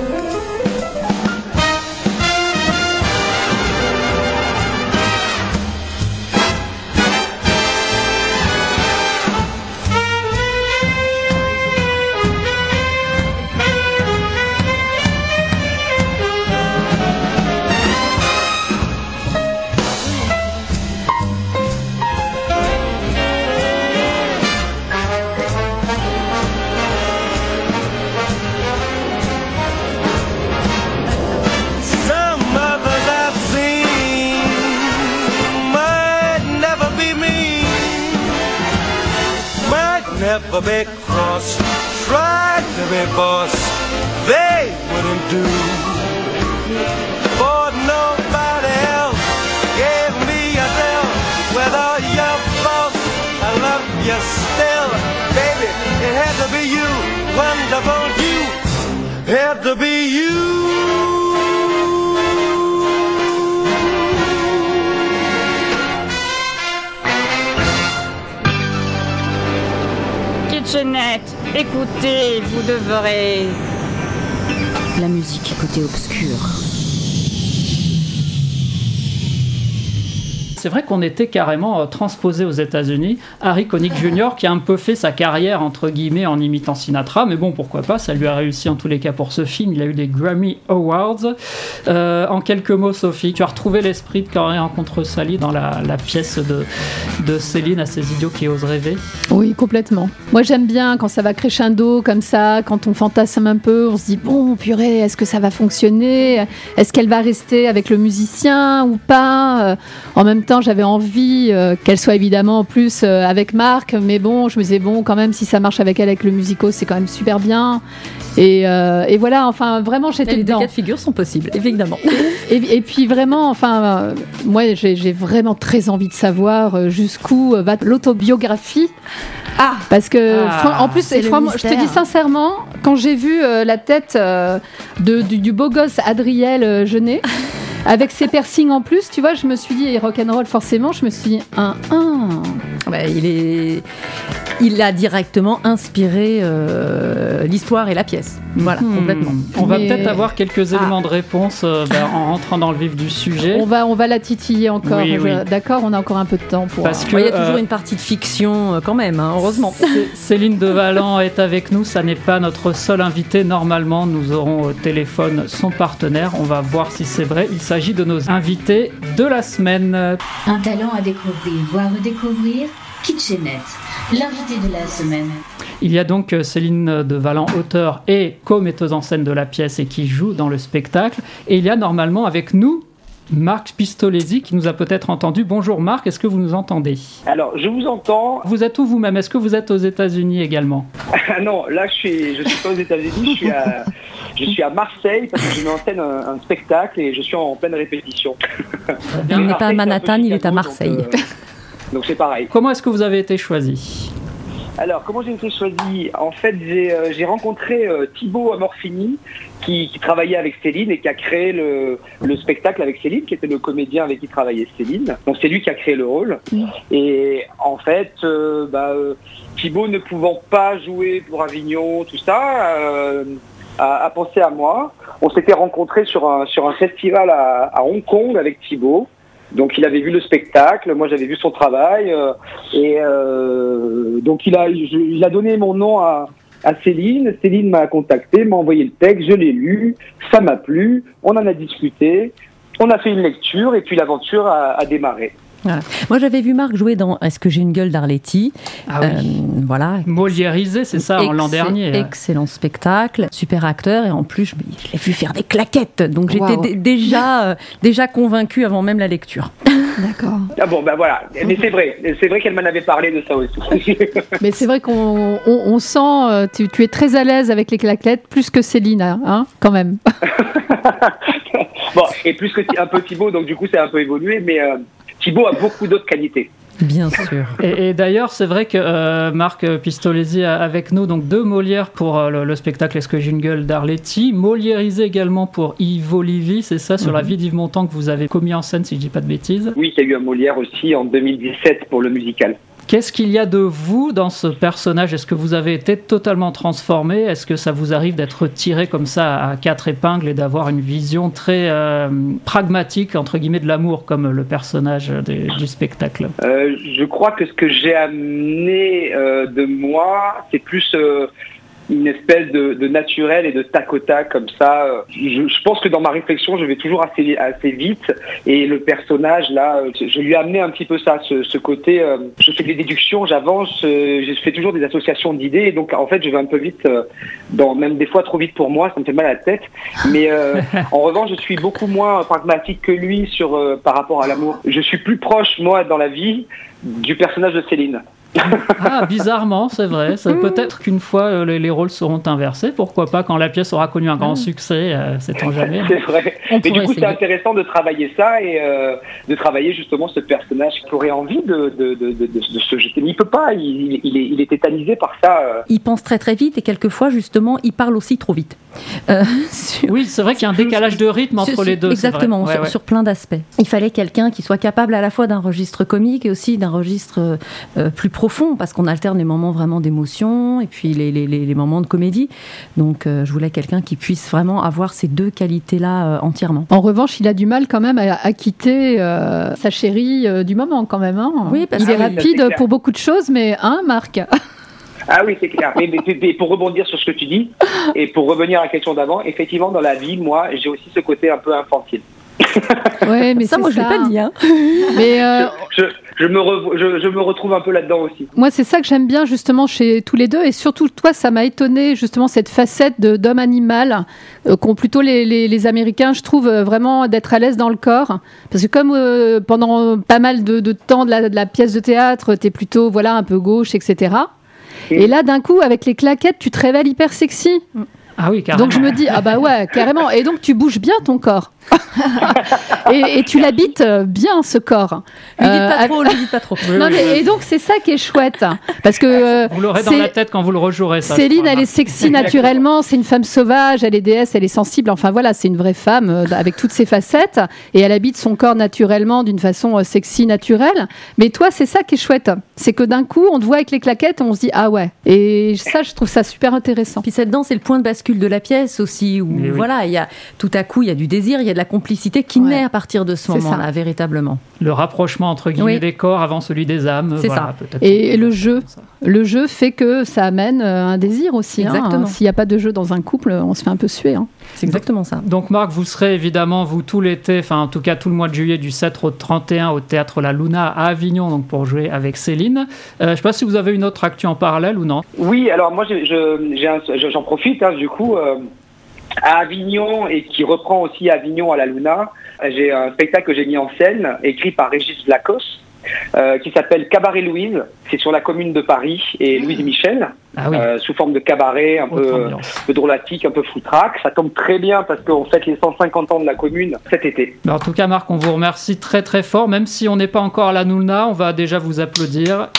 Never be cross, tried to be boss, they wouldn't do. For nobody else gave me a thrill. With all your faults, I love you still. Baby, it had to be you, wonderful you, had to be you. Kitchenette, écoutez, vous devrez... La musique côté obscur. C'est vrai qu'on était carrément euh, transposé aux États-Unis. Harry Connick junior qui a un peu fait sa carrière entre guillemets en imitant Sinatra, mais bon, pourquoi pas, ça lui a réussi en tous les cas pour ce film. Il a eu des Grammy Awards. Euh, en quelques mots, Sophie, tu as retrouvé l'esprit de Quand Harry rencontre Sally dans la, la pièce de, de Céline à ces idiots qui osent rêver? Oui, complètement. Moi, j'aime bien quand ça va crescendo comme ça, quand on fantasme un peu, on se dit bon, purée, est-ce que ça va fonctionner? Est-ce qu'elle va rester avec le musicien ou pas? En même temps, j'avais envie euh, qu'elle soit évidemment en plus euh, avec Marc, mais bon, je me disais bon, quand même, si ça marche avec elle, avec le musico, c'est quand même super bien. Et, euh, et voilà, enfin, vraiment, j'étais les dedans. deux cas de figure sont possibles, évidemment. Et, et puis vraiment, enfin, euh, moi, j'ai, j'ai vraiment très envie de savoir euh, jusqu'où va l'autobiographie. Ah, parce que ah, en plus, et franchement, je te dis sincèrement, quand j'ai vu euh, la tête euh, de, du, du beau gosse Adriel euh, Jeunet, avec ses piercings en plus, tu vois, je me suis dit, et rock'n'roll forcément, je me suis dit, un, un. Bah, il est, il a directement inspiré euh, l'histoire et la pièce. Voilà, hmm. complètement. On va Mais... peut-être avoir quelques éléments ah. de réponse euh, bah, en rentrant dans le vif du sujet. On va, on va la titiller encore. Oui, oui. D'accord, on a encore un peu de temps pour. Parce que il y a toujours euh, une partie de fiction euh, quand même, hein, heureusement. Céline Devallant est avec nous. Ça n'est pas notre seul invité. Normalement, nous aurons au téléphone son partenaire. On va voir si c'est vrai. Il s'agit de nos invités de la semaine. Un talent à découvrir ou à redécouvrir, Kitchenette, l'invité de la semaine. Il y a donc Céline Devallant, auteure et co-metteuse en scène de la pièce et qui joue dans le spectacle. Et il y a normalement avec nous Marc Pistolesi qui nous a peut-être entendu. Bonjour Marc, est-ce que vous nous entendez? Alors, je vous entends. Vous êtes où vous-même? Est-ce que vous êtes aux États-Unis également? Non, là je suis, je suis pas aux États-Unis, je suis à, je suis à Marseille parce que je mets en scène un, un spectacle et je suis en pleine répétition. Il n'est pas à Manhattan, il est à Marseille. Donc, euh, donc c'est pareil. Comment est-ce que vous avez été choisi? Alors, comment j'ai été choisi? En fait, j'ai, euh, j'ai rencontré euh, Thibaut Amorfini, qui, qui travaillait avec Céline et qui a créé le, le spectacle avec Céline, qui était le comédien avec qui travaillait Céline. Donc, c'est lui qui a créé le rôle. Mmh. Et en fait, euh, bah, euh, Thibaut ne pouvant pas jouer pour Avignon, tout ça, euh, a, a pensé à moi. On s'était rencontrés sur un, sur un festival à, à Hong Kong avec Thibaut. Donc il avait vu le spectacle, moi j'avais vu son travail, euh, et euh, donc il a, je, il a donné mon nom à, à Céline. Céline m'a contacté, m'a envoyé le texte, je l'ai lu, ça m'a plu, on en a discuté, on a fait une lecture et puis l'aventure a, a démarré. Voilà. Moi j'avais vu Marc jouer dans Est-ce que j'ai une gueule d'Arletty? Ah oui. euh, voilà. Moliérisé, c'est ça, Ex- l'an dernier. Excellent spectacle, super acteur, et en plus je, je l'ai vu faire des claquettes, donc j'étais wow. d- déjà, euh, déjà convaincue avant même la lecture. D'accord. Ah bon, ben voilà, mais c'est vrai, c'est vrai qu'elle m'en avait parlé de ça aussi. Mais c'est vrai qu'on on, on sent, euh, tu, tu es très à l'aise avec les claquettes, plus que Céline, hein, quand même. Bon, et plus que un peu Thibaut, donc du coup c'est un peu évolué, mais... Euh, Thibaut a beaucoup d'autres qualités. Bien sûr. Et, et d'ailleurs, c'est vrai que euh, Marc Pistolesi a avec nous donc deux Molières pour euh, le, le spectacle Est-ce que j'ai une gueule d'Arletty, Moliérisé également pour Yves Olivier, c'est ça, sur mm-hmm. la vie d'Yves Montand que vous avez commis en scène, si je dis pas de bêtises. Oui, il y a eu un Molière aussi en deux mille dix-sept pour le musical. Qu'est-ce qu'il y a de vous dans ce personnage ? Est-ce que vous avez été totalement transformé ? Est-ce que ça vous arrive d'être tiré comme ça à quatre épingles et d'avoir une vision très euh, pragmatique, entre guillemets, de l'amour, comme le personnage de, du spectacle ? euh, Je crois que ce que j'ai amené euh, de moi, c'est plus... Euh, une espèce de, de naturel et de tac au tac comme ça. Je, je pense que dans ma réflexion, je vais toujours assez, assez vite et le personnage là, je lui ai amené un petit peu ça, ce, ce côté, euh, je fais des déductions, j'avance, euh, je fais toujours des associations d'idées et donc en fait je vais un peu vite, euh, dans, même des fois trop vite pour moi, ça me fait mal à la tête, mais euh, en revanche je suis beaucoup moins pragmatique que lui sur, euh, par rapport à l'amour. Je suis plus proche moi dans la vie du personnage de Céline. Ah, bizarrement, c'est vrai. C'est peut-être qu'une fois euh, les, les rôles seront inversés. Pourquoi pas quand la pièce aura connu un grand succès, euh, sait-on jamais. C'est vrai. Mais du coup, essayer. C'est intéressant de travailler ça et euh, de travailler justement ce personnage qui aurait envie de, de, de, de, de, de se jeter. Mais il peut pas. Il, il, est, il est tétanisé par ça. Euh. Il pense très très vite et quelquefois, justement, il parle aussi trop vite. Euh, sur... Oui, c'est vrai qu'il y a un décalage de rythme entre sur, les deux. Exactement, ouais, sur, ouais. sur plein d'aspects. Il fallait quelqu'un qui soit capable à la fois d'un registre comique et aussi d'un registre euh, plus profond, parce qu'on alterne les moments vraiment d'émotion et puis les, les, les, les moments de comédie. Donc, euh, je voulais quelqu'un qui puisse vraiment avoir ces deux qualités-là euh, entièrement. En revanche, il a du mal quand même à, à quitter euh, sa chérie euh, du moment quand même. Hein. Oui, parce il est ah oui, rapide est pour beaucoup de choses, mais hein, Marc. Ah oui, c'est clair. Mais, mais, mais pour rebondir sur ce que tu dis et pour revenir à la question d'avant, effectivement, dans la vie, moi, j'ai aussi ce côté un peu infantile. Ouais, mais ça, moi, ça. je l'ai pas dit. Hein. Mais euh... je, je, je, me re, je, je me retrouve un peu là-dedans aussi. Moi, c'est ça que j'aime bien justement chez tous les deux, et surtout toi, ça m'a étonné justement cette facette de, d'homme animal euh, qu'ont plutôt les, les, les Américains. Je trouve euh, vraiment d'être à l'aise dans le corps, parce que comme euh, pendant pas mal de, de temps de la, de la pièce de théâtre, t'es plutôt voilà un peu gauche, et cetera. Mmh. Et là, d'un coup, avec les claquettes, tu te révèles hyper sexy. Mmh. Ah oui, carrément. Donc je me dis, ah bah ouais, carrément. Et donc tu bouges bien ton corps. et, et tu l'habites bien, ce corps. Lui dites pas euh, trop, lui dites pas trop. Non, mais, et donc c'est ça qui est chouette. Parce que, euh, vous l'aurez dans la tête quand vous le rejouerez. Ça, Céline, elle est sexy naturellement, c'est une femme sauvage, elle est déesse, elle est sensible. Enfin voilà, c'est une vraie femme euh, avec toutes ses facettes. Et elle habite son corps naturellement d'une façon euh, sexy, naturelle. Mais toi, c'est ça qui est chouette. C'est que d'un coup, on te voit avec les claquettes, on se dit, ah ouais. Et ça, je trouve ça super intéressant. Puis cette danse, c'est le point de bascule de la pièce aussi, où oui. voilà, il y a tout à coup, il y a du désir, il y a de la complicité qui ouais. naît à partir de ce moment-là, ça. Véritablement. Le rapprochement entre guillemets oui. des corps avant celui des âmes. C'est voilà, ça. Peut-être et le jeu, le jeu fait que ça amène un désir aussi. Exactement. Hein. S'il n'y a pas de jeu dans un couple, on se fait un peu suer. Hein. C'est exactement ça. Donc Marc, vous serez évidemment, vous, tout l'été, enfin en tout cas tout le mois de juillet, du sept au trente et un au Théâtre La Luna à Avignon, donc pour jouer avec Céline. Euh, je ne sais pas si vous avez une autre actu en parallèle ou non. Oui, alors moi j'ai, je, j'ai un, j'en profite hein, du coup. Euh... à Avignon et qui reprend aussi Avignon à la Luna. J'ai un spectacle que j'ai mis en scène, écrit par Régis Lacoste, euh, qui s'appelle Cabaret Louise. C'est sur la commune de Paris et Louise Michel, ah oui. euh, sous forme de cabaret, un peu, un peu drôlatique, un peu foutraque. Ça tombe très bien parce qu'on fête les cent cinquante ans de la commune cet été. Mais en tout cas, Marc, on vous remercie très très fort. Même si on n'est pas encore à la Luna, on va déjà vous applaudir.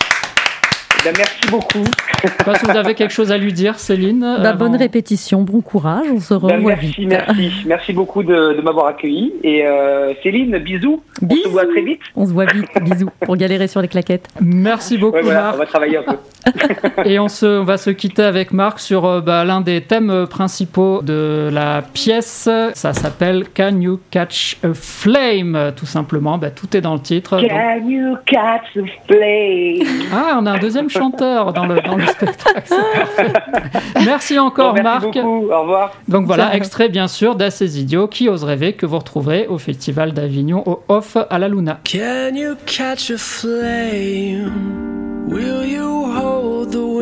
Ben, merci beaucoup. Je ne sais pas si vous avez quelque chose à lui dire, Céline. Bah, bonne répétition, bon courage, on se revoit ben, merci, vite. Merci, merci beaucoup de, de m'avoir accueilli. Et euh, Céline, bisous. bisous. On se voit très vite. On se voit vite, bisous, pour galérer sur les claquettes. Merci beaucoup, ouais, voilà, Marc. On va travailler un peu. Et on, se, on va se quitter avec Marc sur euh, bah, l'un des thèmes principaux de la pièce. Ça s'appelle Can You Catch a Flame, tout simplement. Bah, tout est dans le titre. Can donc... you catch a flame? Ah, on a un deuxième chanteur dans le, dans le spectacle. C'est parfait. Merci encore, bon, merci Marc. Beaucoup. Au revoir. Donc voilà, extrait bien sûr d'Assez Idiot, Qui ose rêver, que vous retrouverez au Festival d'Avignon au Off à la Luna. Can you catch a flame? Will you hold the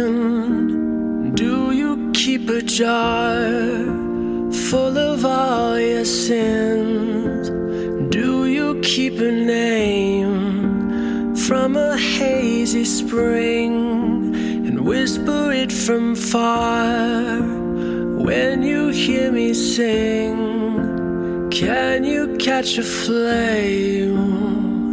wind? Do you keep a jar full of all your sins? Do you keep a name from a hazy spring and whisper it from far when you hear me sing? Can you catch a flame?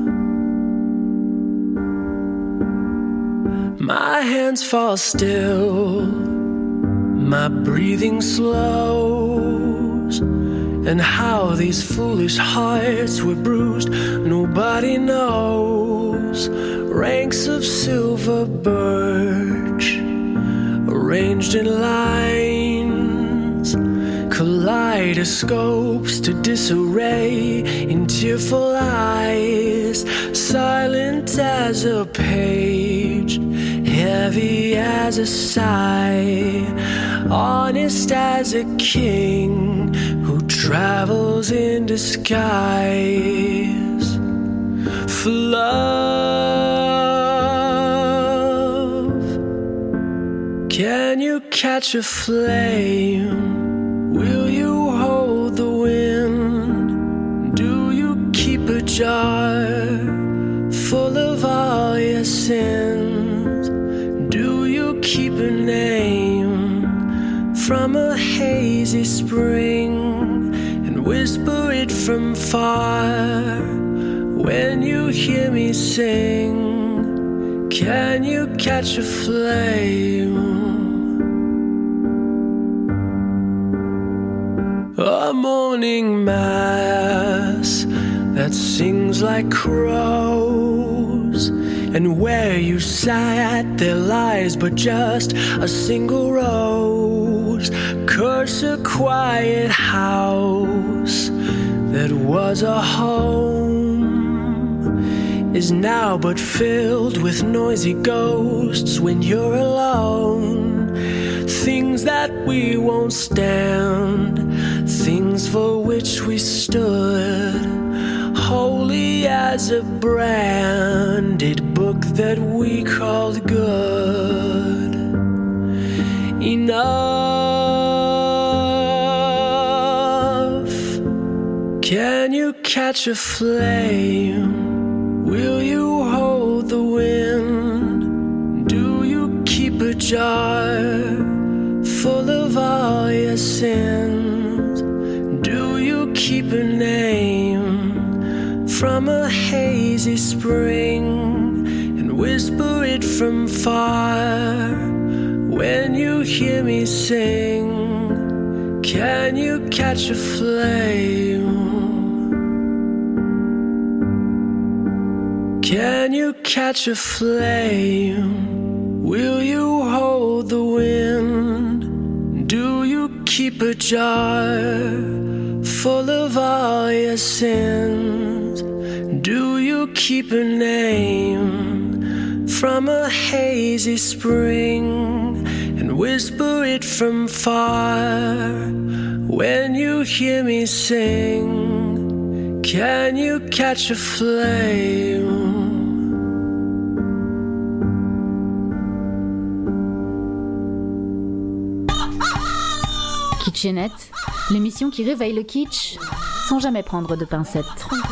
My hands fall still, my breathing slows, and how these foolish hearts were bruised, nobody knows. Ranks of silver birch, arranged in lines, kaleidoscopes to disarray in tearful eyes, silent as a page, heavy as a sigh, honest as a king who travels in disguise. For love, can you catch a flame? Will you hold the wind? Do you keep a jar full of all your sins? Do you keep a name from a hazy spring and whisper it from far? When you hear me sing, can you catch a flame? A morning mass that sings like crows, and where you sat there lies but just a single rose. Curse a quiet house that was a home, is now but filled with noisy ghosts when you're alone. Things that we won't stand, things for which we stood, holy as a branded book that we called good. Enough. Can you catch a flame? Will you hold the wind? Do you keep a jar full of all your sins? Do you keep a name from a hazy spring and whisper it from far? When you hear me sing, can you catch a flame? Can you catch a flame? Will you hold the wind? Do you keep a jar full of all your sins? Do you keep a name from a hazy spring and whisper it from far? When you hear me sing, can you catch a flame? Kitchenette, l'émission qui réveille le kitsch sans jamais prendre de pincettes.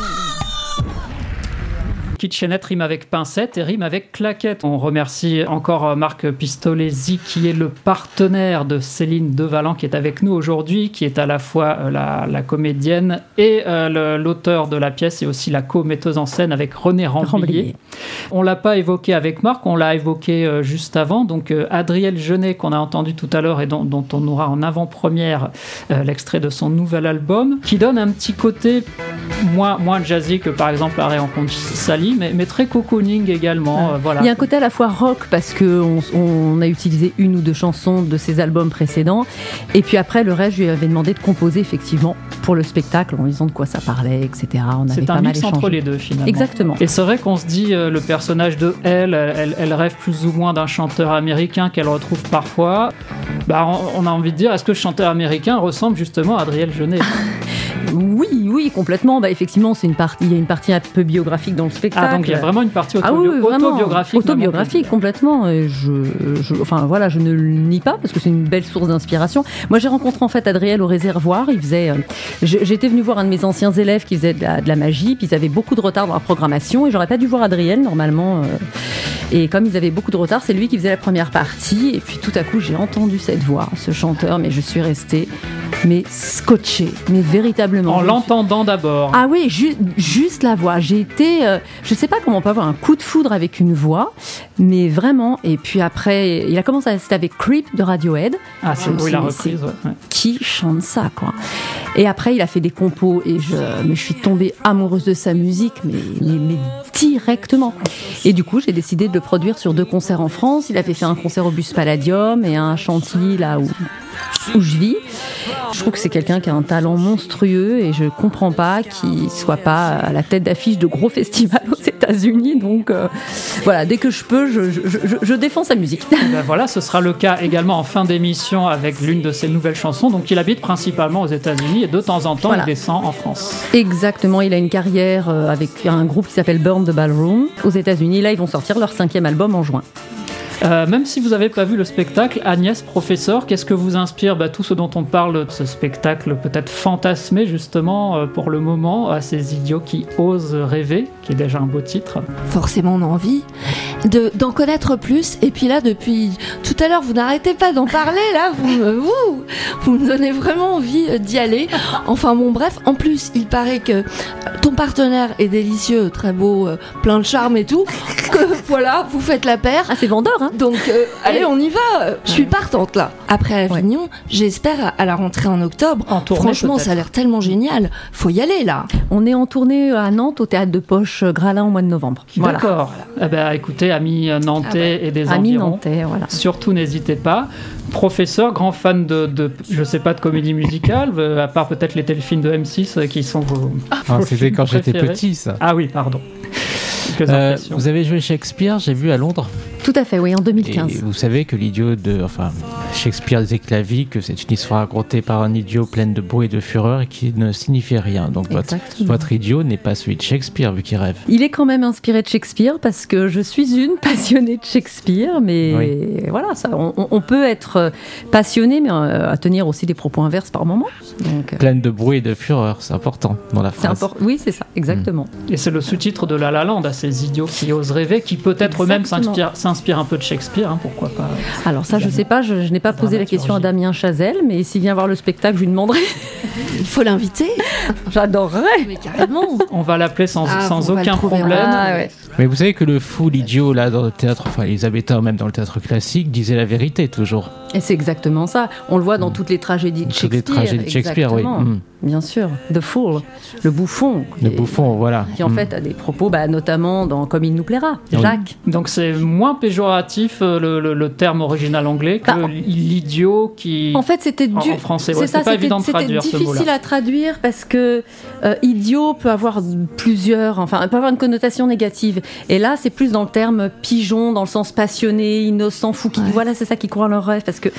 Kitchenette rime avec pincette et rime avec claquette. On remercie encore Marc Pistolesi qui est le partenaire de Céline Devallant qui est avec nous aujourd'hui, qui est à la fois la, la comédienne et euh, le, l'auteur de la pièce et aussi la co-metteuse en scène avec René Ramblier. Ramblier. On ne l'a pas évoqué avec Marc, on l'a évoqué euh, juste avant. Donc euh, Adriel Jeunet qu'on a entendu tout à l'heure et dont, dont on aura en avant-première euh, l'extrait de son nouvel album qui donne un petit côté moins, moins jazzy que par exemple La Rencontre Sally. Mais, mais très cocooning également. Ouais. Euh, voilà. Il y a un côté à la fois rock parce qu'on on a utilisé une ou deux chansons de ses albums précédents. Et puis après, le reste, je lui avais demandé de composer effectivement pour le spectacle en disant de quoi ça parlait, et cetera. On avait c'est pas un mal mix échangé. entre les deux finalement. Exactement. Et c'est vrai qu'on se dit, euh, le personnage de elle, elle, elle rêve plus ou moins d'un chanteur américain qu'elle retrouve parfois. Bah, on, on a envie de dire, est-ce que le chanteur américain ressemble justement à Adriel Jeunet? Oui, oui, complètement. Bah, effectivement, c'est une partie, il y a une partie un peu biographique dans le spectacle. Ah, donc il y a vraiment une partie auto- ah, oui, autobiographique. Autobiographique, complètement. Et je, je, enfin, voilà, je ne le nie pas parce que c'est une belle source d'inspiration. Moi, j'ai rencontré en fait Adriel au Réservoir. Il faisait, euh, j'étais venue voir un de mes anciens élèves qui faisait de la, de la magie, puis ils avaient beaucoup de retard dans la programmation et j'aurais pas dû voir Adriel normalement. Euh, Et comme ils avaient beaucoup de retard, c'est lui qui faisait la première partie. Et puis tout à coup, j'ai entendu cette voix, ce chanteur, mais je suis restée mais scotchée, mais véritablement. En l'entendant d'abord. Ah oui, ju- juste la voix. J'ai été, euh, je sais pas comment on peut avoir un coup de foudre avec une voix, mais vraiment. Et puis après, il a commencé à c'était avec Creep de Radiohead. Ah, c'est oui, la reprise. Ouais, ouais. Qui chante ça, quoi. Et après, il a fait des compos et je, mais je suis tombée amoureuse de sa musique, mais, mais, mais directement. Et du coup, j'ai décidé de le produire sur deux concerts en France. Il avait fait un concert au Bus Palladium et un à Chantilly, là où, où je vis. Je trouve que c'est quelqu'un qui a un talent monstrueux et je comprends pas qu'il soit pas à la tête d'affiche de gros festivals aux États-Unis. Donc euh, voilà, dès que je peux, je, je, je, je défends sa musique. Ben voilà, ce sera le cas également en fin d'émission avec l'une de ses nouvelles chansons. Donc il habite principalement aux États-Unis et de temps en temps voilà. Il descend en France. Exactement, il a une carrière avec un groupe qui s'appelle Burn the Ballroom aux États-Unis. Là, ils vont sortir leur cinquième album en juin. Euh, même si vous n'avez pas vu le spectacle, Agnès, professeur, qu'est-ce que vous inspire bah, tout ce dont on parle de ce spectacle peut-être fantasmé justement euh, pour le moment à ces idiots qui osent rêver, qui est déjà un beau titre. Forcément on a envie de, d'en connaître plus et puis là depuis tout à l'heure vous n'arrêtez pas d'en parler là, vous me, vous, vous me donnez vraiment envie d'y aller. Enfin bon bref, en plus il paraît que ton partenaire est délicieux, très beau, euh, plein de charme et tout, que voilà, vous faites la paire. Ah c'est vendeur hein. Donc, euh, allez, on y va. Je suis partante là. Après Avignon, ouais. J'espère à la rentrée en octobre. En tournée, franchement, peut-être. Ça a l'air tellement génial. Faut y aller là. On est en tournée à Nantes au théâtre de Poche Gralin au mois de novembre. Voilà. D'accord. Eh ben, écoutez, amis nantais ah ouais. et des amis environs. Nantais, voilà. Surtout, n'hésitez pas. Professeur, grand fan de, de, je sais pas, de comédie musicale, à part peut-être les téléfilms de M six qui sont vos. Ah, vos c'était quand préférés. J'étais petit, ça. Ah oui, pardon. Euh, vous avez joué Shakespeare, j'ai vu à Londres. Tout à fait, oui, en deux mille quinze. Et vous savez que l'idiot de, enfin, Shakespeare disait que la vie, que c'est une histoire racontée par un idiot pleine de bruit et de fureur et qui ne signifie rien. Donc votre, votre idiot n'est pas celui de Shakespeare vu qu'il rêve. Il est quand même inspiré de Shakespeare parce que je suis une passionnée de Shakespeare, mais oui. Voilà, ça, on, on peut être passionné, mais à tenir aussi des propos inverses par moment. Donc, pleine de bruit et de fureur, c'est important dans la phrase. C'est impor- oui, c'est ça, exactement. Mmh. Et c'est le sous-titre de La La Land à ces idiots qui osent rêver, qui peut-être eux-mêmes s'inspirent, s'inspirent un peu de Shakespeare, hein, pourquoi pas. Alors ça, je sais pas, je, je n'ai pas posé la question à Damien Chazelle, mais s'il vient voir le spectacle, je lui demanderai. Il faut l'inviter. J'adorerais. Mais carrément. On va l'appeler sans, ah, sans aucun problème. Ah, ouais. Mais vous savez que le fou, l'idiot, là, dans le théâtre, enfin, élisabéthain, même dans le théâtre classique, disait la vérité toujours. Et c'est exactement ça. On le voit dans mmh. toutes les tragédies de Shakespeare. Toutes les tragédies de Shakespeare, exactement. Oui. Mmh. Bien sûr. The Fool, le bouffon. Le est, bouffon, voilà. Qui en mmh. fait a des propos, bah, notamment dans Comme il nous plaira, Jacques. Oui. Donc c'est moins péjoratif euh, le, le, le terme original anglais que bah, l'idiot qui. En fait, c'était du. En, en français, c'est ouais, ça, c'est pas évident de c'était traduire ce mot-là. C'était difficile à traduire parce que euh, idiot peut avoir plusieurs, enfin, peut avoir une connotation négative. Et là, c'est plus dans le terme pigeon, dans le sens passionné, innocent, fou. Qui, ouais. Voilà, c'est ça qui croit leur rêve, parce que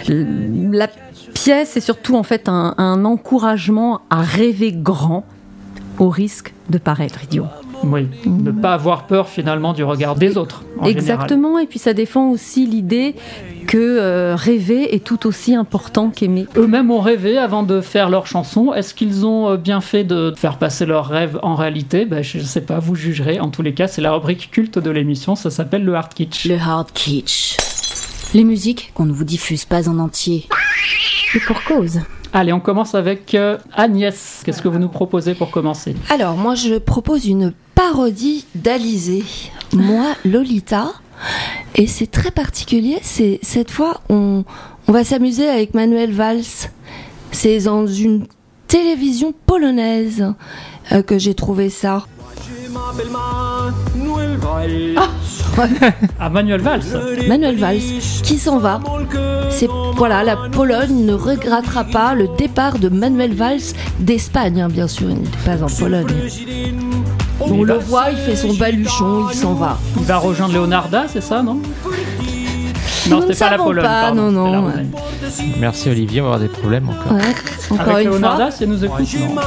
la pièce est surtout en fait un, un encouragement à rêver grand au risque de paraître idiot. Oui, mmh. ne pas avoir peur finalement du regard des autres. Exactement, général. Et puis ça défend aussi l'idée que euh, rêver est tout aussi important qu'aimer. Eux-mêmes ont rêvé avant de faire leurs chansons. Est-ce qu'ils ont bien fait de faire passer leurs rêves en réalité ? Ben, je ne sais pas, vous jugerez. En tous les cas, c'est la rubrique culte de l'émission, ça s'appelle le hard kitsch. Le hard kitsch. Les musiques qu'on ne vous diffuse pas en entier. Et pour cause. Allez, on commence avec euh, Agnès. Qu'est-ce que vous nous proposez pour commencer ? Alors, moi, je propose une parodie d'Alizée. Moi, Lolita. Et c'est très particulier. C'est, cette fois, on, on va s'amuser avec Manuel Valls. C'est dans une télévision polonaise euh, que j'ai trouvé ça. Ah, ah Manuel Valls. Manuel Valls qui s'en va. C'est voilà, la Pologne ne regrettera pas le départ de Manuel Valls d'Espagne, hein, bien sûr, il n'était pas en Pologne. On le voit, il fait son baluchon, il s'en va. Il va rejoindre Leonarda, c'est ça, non ? Non, c'était pas la Pologne. Pas, pardon, non, non. Merci Olivier, on va avoir des problèmes encore. Ouais, encore avec une Leonarda, fois. si elle nous écoute, non.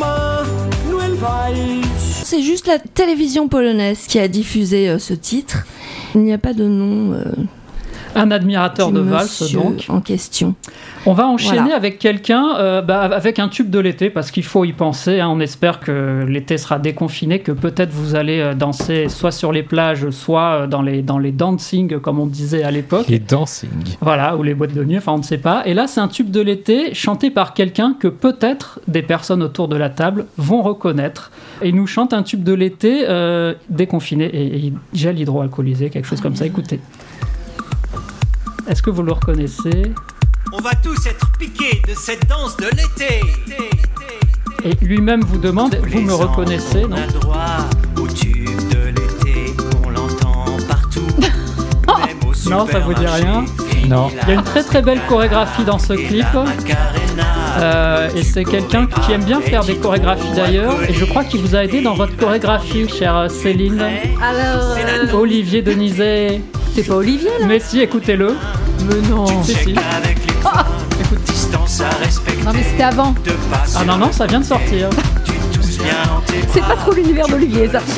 C'est juste la télévision polonaise qui a diffusé euh, ce titre. Il n'y a pas de nom. Euh... Un admirateur de valse, donc. En question. On va enchaîner Voilà. avec quelqu'un, euh, bah, avec un tube de l'été, parce qu'il faut y penser. Hein. On espère que l'été sera déconfiné, que peut-être vous allez euh, danser soit sur les plages, soit euh, dans les, dans les dancing, comme on disait à l'époque. Les dancing. Voilà, ou les boîtes de nuit, enfin on ne sait pas. Et là, c'est un tube de l'été chanté par quelqu'un que peut-être des personnes autour de la table vont reconnaître. Et il nous chante un tube de l'été euh, déconfiné et, et gel hydroalcoolisé, quelque chose comme ça. Écoutez. Est-ce que vous le reconnaissez ? On va tous être piqués de cette danse de l'été. Et lui-même vous demande, vous me reconnaissez, non ? On a droit au tube de l'été, on l'entend partout. Même au Non, ça vous dit rien ? Non. Il y a une très très belle chorégraphie dans ce clip. Euh, et c'est quelqu'un qui aime bien faire des chorégraphies d'ailleurs. Et je crois qu'il vous a aidé dans votre chorégraphie, chère Céline. Alors, euh, Olivier Denizet. c'est pas Olivier là ? Mais si, écoutez-le. Mais non. Si, si. Ah Non, mais c'était avant. Ah non, non, ça vient de sortir. C'est pas trop l'univers d'Olivier, ça.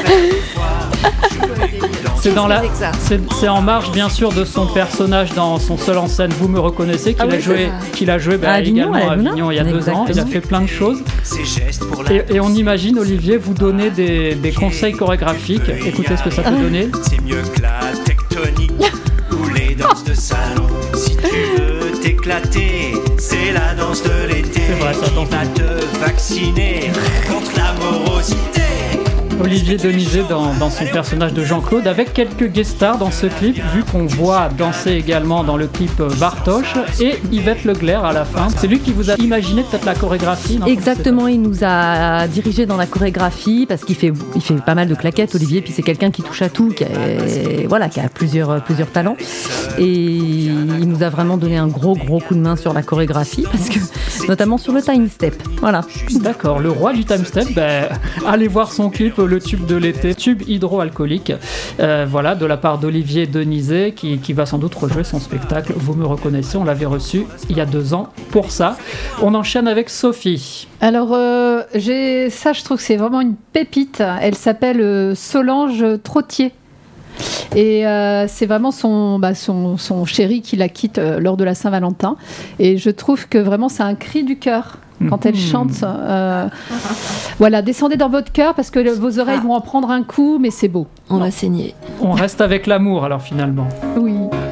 C'est dans la, c'est, c'est en marge bien sûr de son personnage dans son seul en scène. Vous me reconnaissez qu'il Ah oui, a joué, qu'il a joué bah, à Avignon, également à à Luna. Avignon il y a deux Exactement. ans. Il a fait plein de choses. Et, et on imagine Olivier vous donner des, des conseils chorégraphiques. Écoutez ce que ça peut donner. C'est mieux que la tectonique ou les danses de salon. Si tu veux t'éclater, c'est la danse de l'été. C'est vrai, ça qui va te vacciner contre la morosité. Olivier Denizet dans, dans son personnage de Jean-Claude, avec quelques guest stars dans ce clip, vu qu'on voit danser également dans le clip Bartoche et Yvette Legler à la fin. C'est lui qui vous a imaginé peut-être la chorégraphie, non ? Exactement, il nous a dirigé dans la chorégraphie parce qu'il fait, il fait pas mal de claquettes, Olivier, puis c'est quelqu'un qui touche à tout, qui a, voilà, qui a plusieurs, plusieurs talents. Et il nous a vraiment donné un gros, gros coup de main sur la chorégraphie, parce que, notamment sur le time step. Voilà. D'accord, le roi du time step, ben, allez voir son clip, le tube de l'été, tube hydroalcoolique, euh, voilà, de la part d'Olivier Denizet, qui, qui va sans doute rejouer son spectacle. Vous me reconnaissez, on l'avait reçu il y a deux ans pour ça. On enchaîne avec Sophie. Alors, euh, j'ai ça, je trouve que c'est vraiment une pépite. Elle s'appelle euh, Solange Trottier. Et euh, c'est vraiment son, bah, son, son chéri qui la quitte euh, lors de la Saint-Valentin. Et je trouve que vraiment c'est un cri du cœur quand elle chante. Euh, voilà, descendez dans votre cœur parce que le, vos oreilles vont en prendre un coup, mais c'est beau. On va saigner. On reste avec l'amour alors finalement. Oui.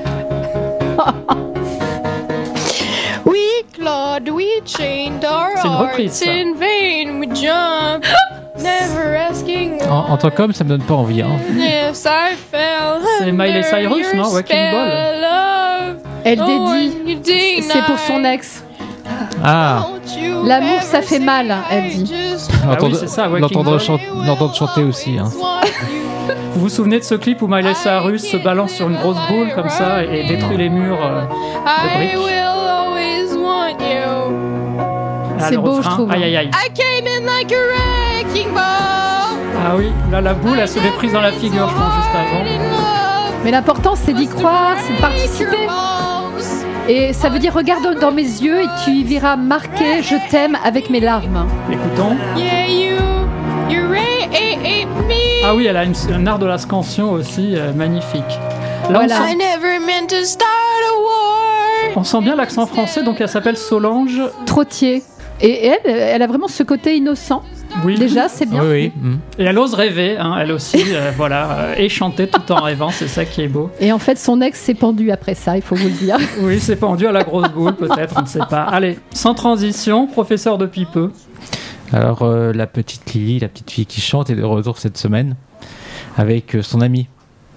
We clawed, we chained our C'est une reprise, hearts ça. in vain, we jumped, never asking En, en tant qu'homme, ça me donne pas envie. Hein. if I fell C'est Miley under Cyrus, your non? Wrecking Ball. spell of- Elle Oh, dédie, and you deny c'est pour son ex. Ah, you L'amour, ever ça fait mal, elle dit. just Ah oui, c'est ça, Wrecking l'entendre Ball. chan- l'entendre chanter aussi. Hein. Vous vous souvenez de ce clip où Miley Cyrus se balance sur une grosse boule comme ça et détruit les murs euh, de I briques? will always want you. Ah, C'est le beau, je refrain. trouve. Aïe aïe aïe. I came in like a wrecking ball. Ah oui, là la boule elle se l'est prise dans la figure je pense juste avant. Mais l'important, c'est d'y croire, c'est de participer. Et ça veut dire, regarde dans mes yeux et tu y verras marqué « Je t'aime » avec mes larmes. Écoutons. Yeah, you, you rate me. Ah oui, elle a une, un art de la scansion aussi euh, magnifique. Là, Voilà. on, I sent, never meant to start a war. on sent bien l'accent français, donc elle s'appelle Solange. Trottier. Et elle, elle a vraiment ce côté innocent. Oui. Déjà, c'est bien. Oui, oui. Mm. Et elle ose rêver, hein, elle aussi, euh, voilà, euh, et chanter tout en rêvant, c'est ça qui est beau. Et en fait, son ex s'est pendu après ça, il faut vous le dire. Oui, c'est pendu à la grosse boule, peut-être, on ne sait pas. Allez, sans transition, professeur depuis peu. Alors, euh, la petite Lily, la petite fille qui chante, est de retour cette semaine avec euh, son amie.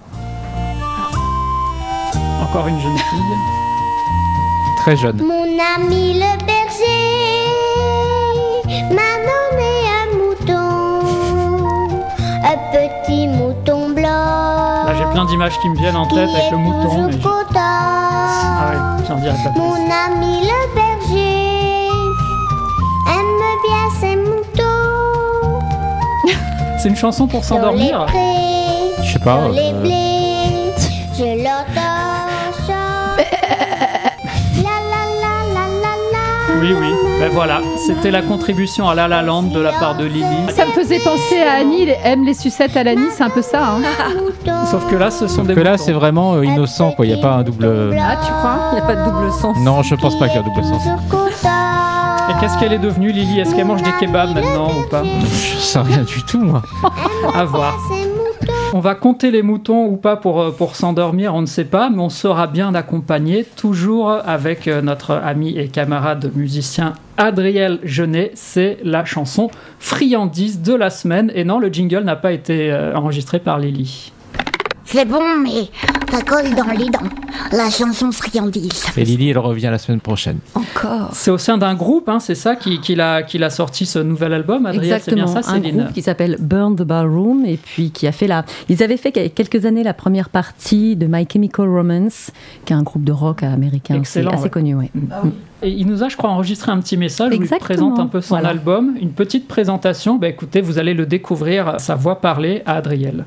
Encore une jeune fille. Très jeune. Mon ami le berger m'a donné un mouton, un petit mouton blanc. Là, j'ai plein d'images qui me viennent en tête avec le mouton. Mais... Ah oui, j'en dirais pas plus. Mon ami le berger aime bien ses moutons. C'est une chanson pour Dans s'endormir. les prés, Je sais pas. dans les euh, blés, je l'entends chanter. La la la la la la. Oui, oui. Ben voilà, c'était la contribution à La La Land de la part de Lily. Ça me faisait penser à Annie, les- aime les sucettes à l'Annie, c'est un peu ça. Hein. Sauf que là, ce sont des Que là, moutons. c'est vraiment euh, innocent, quoi. Il n'y a pas un double. Ah, tu crois? Il n'y a pas de double sens. Non, je pense pas qu'il y a un double sens. Et qu'est-ce qu'elle est devenue, Lily? Est-ce qu'elle mange des kebabs maintenant ou pas? Je sais rien du tout, moi. À voir. On va compter les moutons ou pas pour, euh, pour s'endormir, on ne sait pas, mais on sera bien accompagné, toujours avec euh, notre ami et camarade musicien Adriel Genet. C'est la chanson Friandise de la semaine. Et non, le jingle n'a pas été euh, enregistré par Lily. C'est bon, mais ça colle dans les dents. La chanson friandise. Et Lily, elle revient la semaine prochaine. Encore. C'est au sein d'un groupe, hein, c'est ça, qui- qu'il a, qu'il a sorti ce nouvel album, Adriel, c'est bien Exactement, ça, un Céline? groupe qui s'appelle Burn the Ballroom et puis qui a fait la... Ils avaient fait il y a quelques années la première partie de My Chemical Romance, qui est un groupe de rock américain aussi, Excellent, assez ouais. connu. Ouais. Et il nous a, je crois, enregistré un petit message où il Exactement, présente un peu son voilà. album, une petite présentation. Bah, écoutez, vous allez le découvrir, sa voix parlée à Adriel.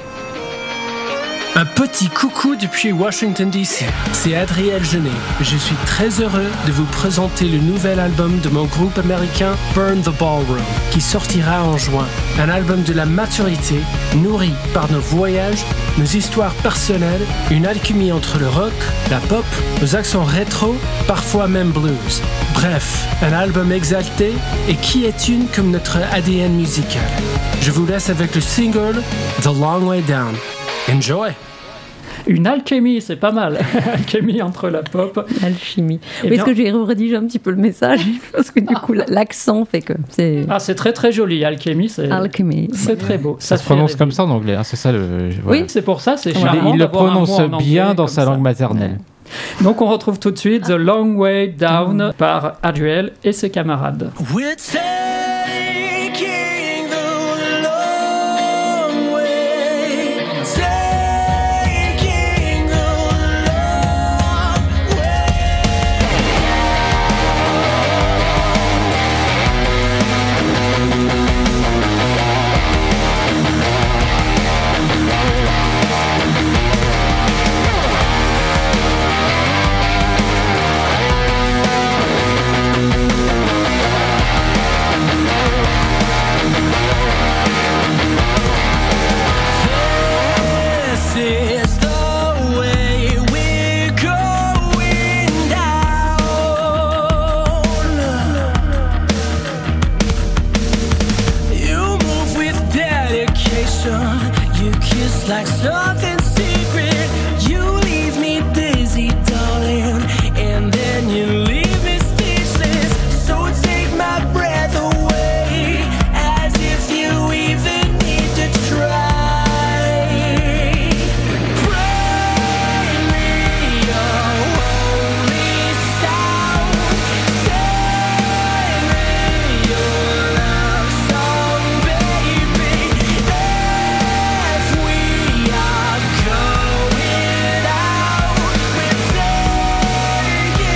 Un petit coucou depuis Washington D C. C'est Adriel Genet. Je suis très heureux de vous présenter le nouvel album de mon groupe américain Burn the Ballroom, qui sortira en juin. Un album de la maturité, nourri par nos voyages, nos histoires personnelles, une alchimie entre le rock, la pop, nos accents rétro, parfois même blues. Bref, un album exalté et qui est une comme notre A D N musical. Je vous laisse avec le single The Long Way Down. Enjoy! Une alchimie, c'est pas mal. Alchimie entre la pop. Alchimie. Eh Oui, bien- est-ce que j'ai rédigé un petit peu le message? Parce que du coup, l'accent fait que c'est... Ah, c'est très très joli, alchimie, c'est Alchemy. c'est très beau. Ça se fait prononce rêver. comme ça en anglais, hein, c'est ça le. voilà. Oui, c'est pour ça, c'est Il- charmant Il le d'avoir un prononce mot en bien anglais dans comme sa ça. langue maternelle. Donc on retrouve tout de suite The Long Way Down par Adriel et ses camarades. We're taking the long way, taking the long This is the way we're going down. You move with dedication. You kiss like something secret. You leave me dizzy, darling, and then you leave me speechless. So take my breath away, as if you even need to try. Bring me your holy sound. Sing me your love song, baby. If we are going out, we're taking the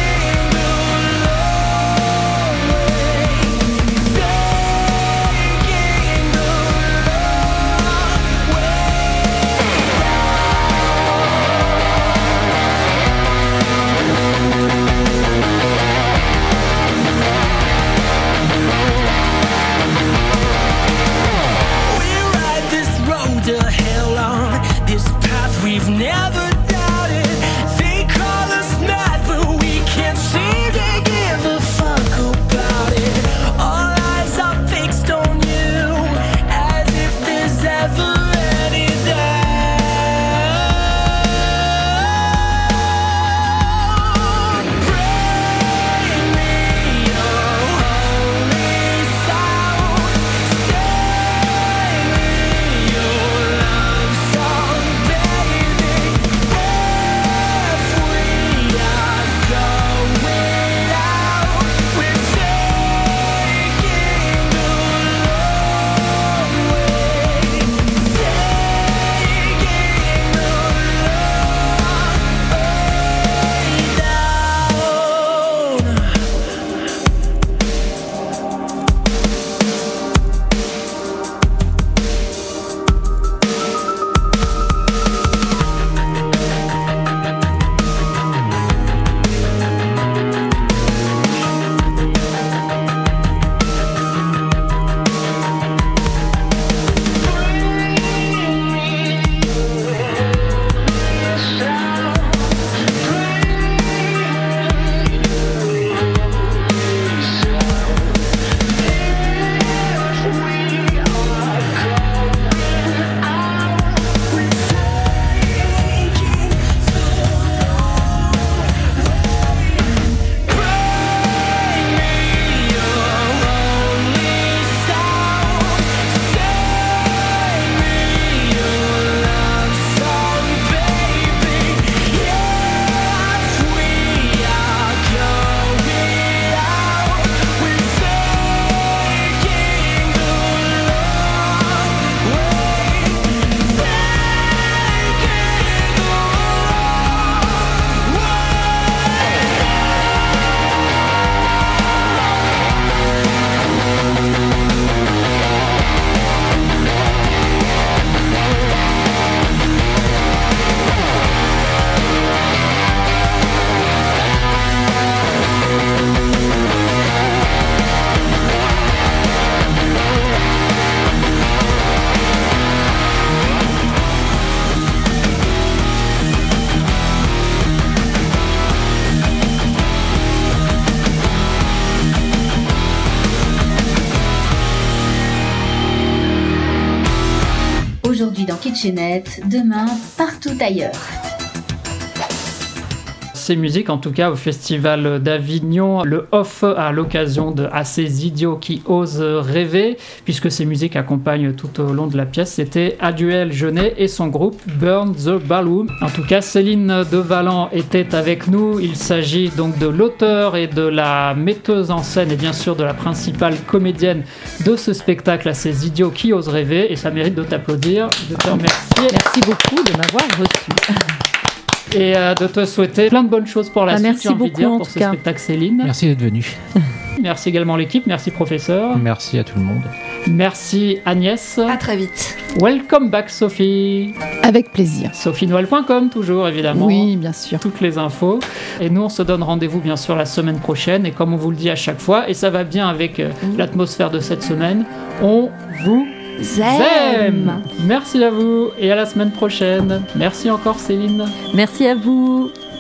long way. Taking the We ride this road to hell on this path we've never doubted. They call us mad, but we can't seem to give a fuck about it. All eyes are fixed on you, as if there's ever any doubt. Bring me your holy sound. Sing me your love song, baby. aujourd'hui dans Kitchenette, demain partout ailleurs. Ces musiques, en tout cas au Festival d'Avignon, le off à l'occasion de À ces idiots qui osent rêver, puisque ces musiques accompagnent tout au long de la pièce, c'était Aduel Jeunet et son groupe Burn the Balloon. En tout cas, Céline Devallant était avec nous. Il s'agit donc de l'auteur et de la metteuse en scène et bien sûr de la principale comédienne de ce spectacle À ces idiots qui osent rêver, et ça mérite de t'applaudir, de te remercier. Merci beaucoup de m'avoir reçu. Et euh, de te souhaiter plein de bonnes choses pour la ah, suite, merci j'ai envie beaucoup, de dire, en pour tout ce cas. spectacle, Céline. Merci d'être venu. Merci également l'équipe, merci professeur. Merci à tout le monde. Merci Agnès. À très vite. Welcome back Sophie. Avec plaisir. sophie noël point com toujours évidemment. Oui, bien sûr. Toutes les infos. Et nous on se donne rendez-vous bien sûr la semaine prochaine. Et comme on vous le dit à chaque fois, et ça va bien avec euh, mmh. l'atmosphère de cette semaine, on vous aime. Merci à vous et à la semaine prochaine. Merci encore Céline. Merci à vous.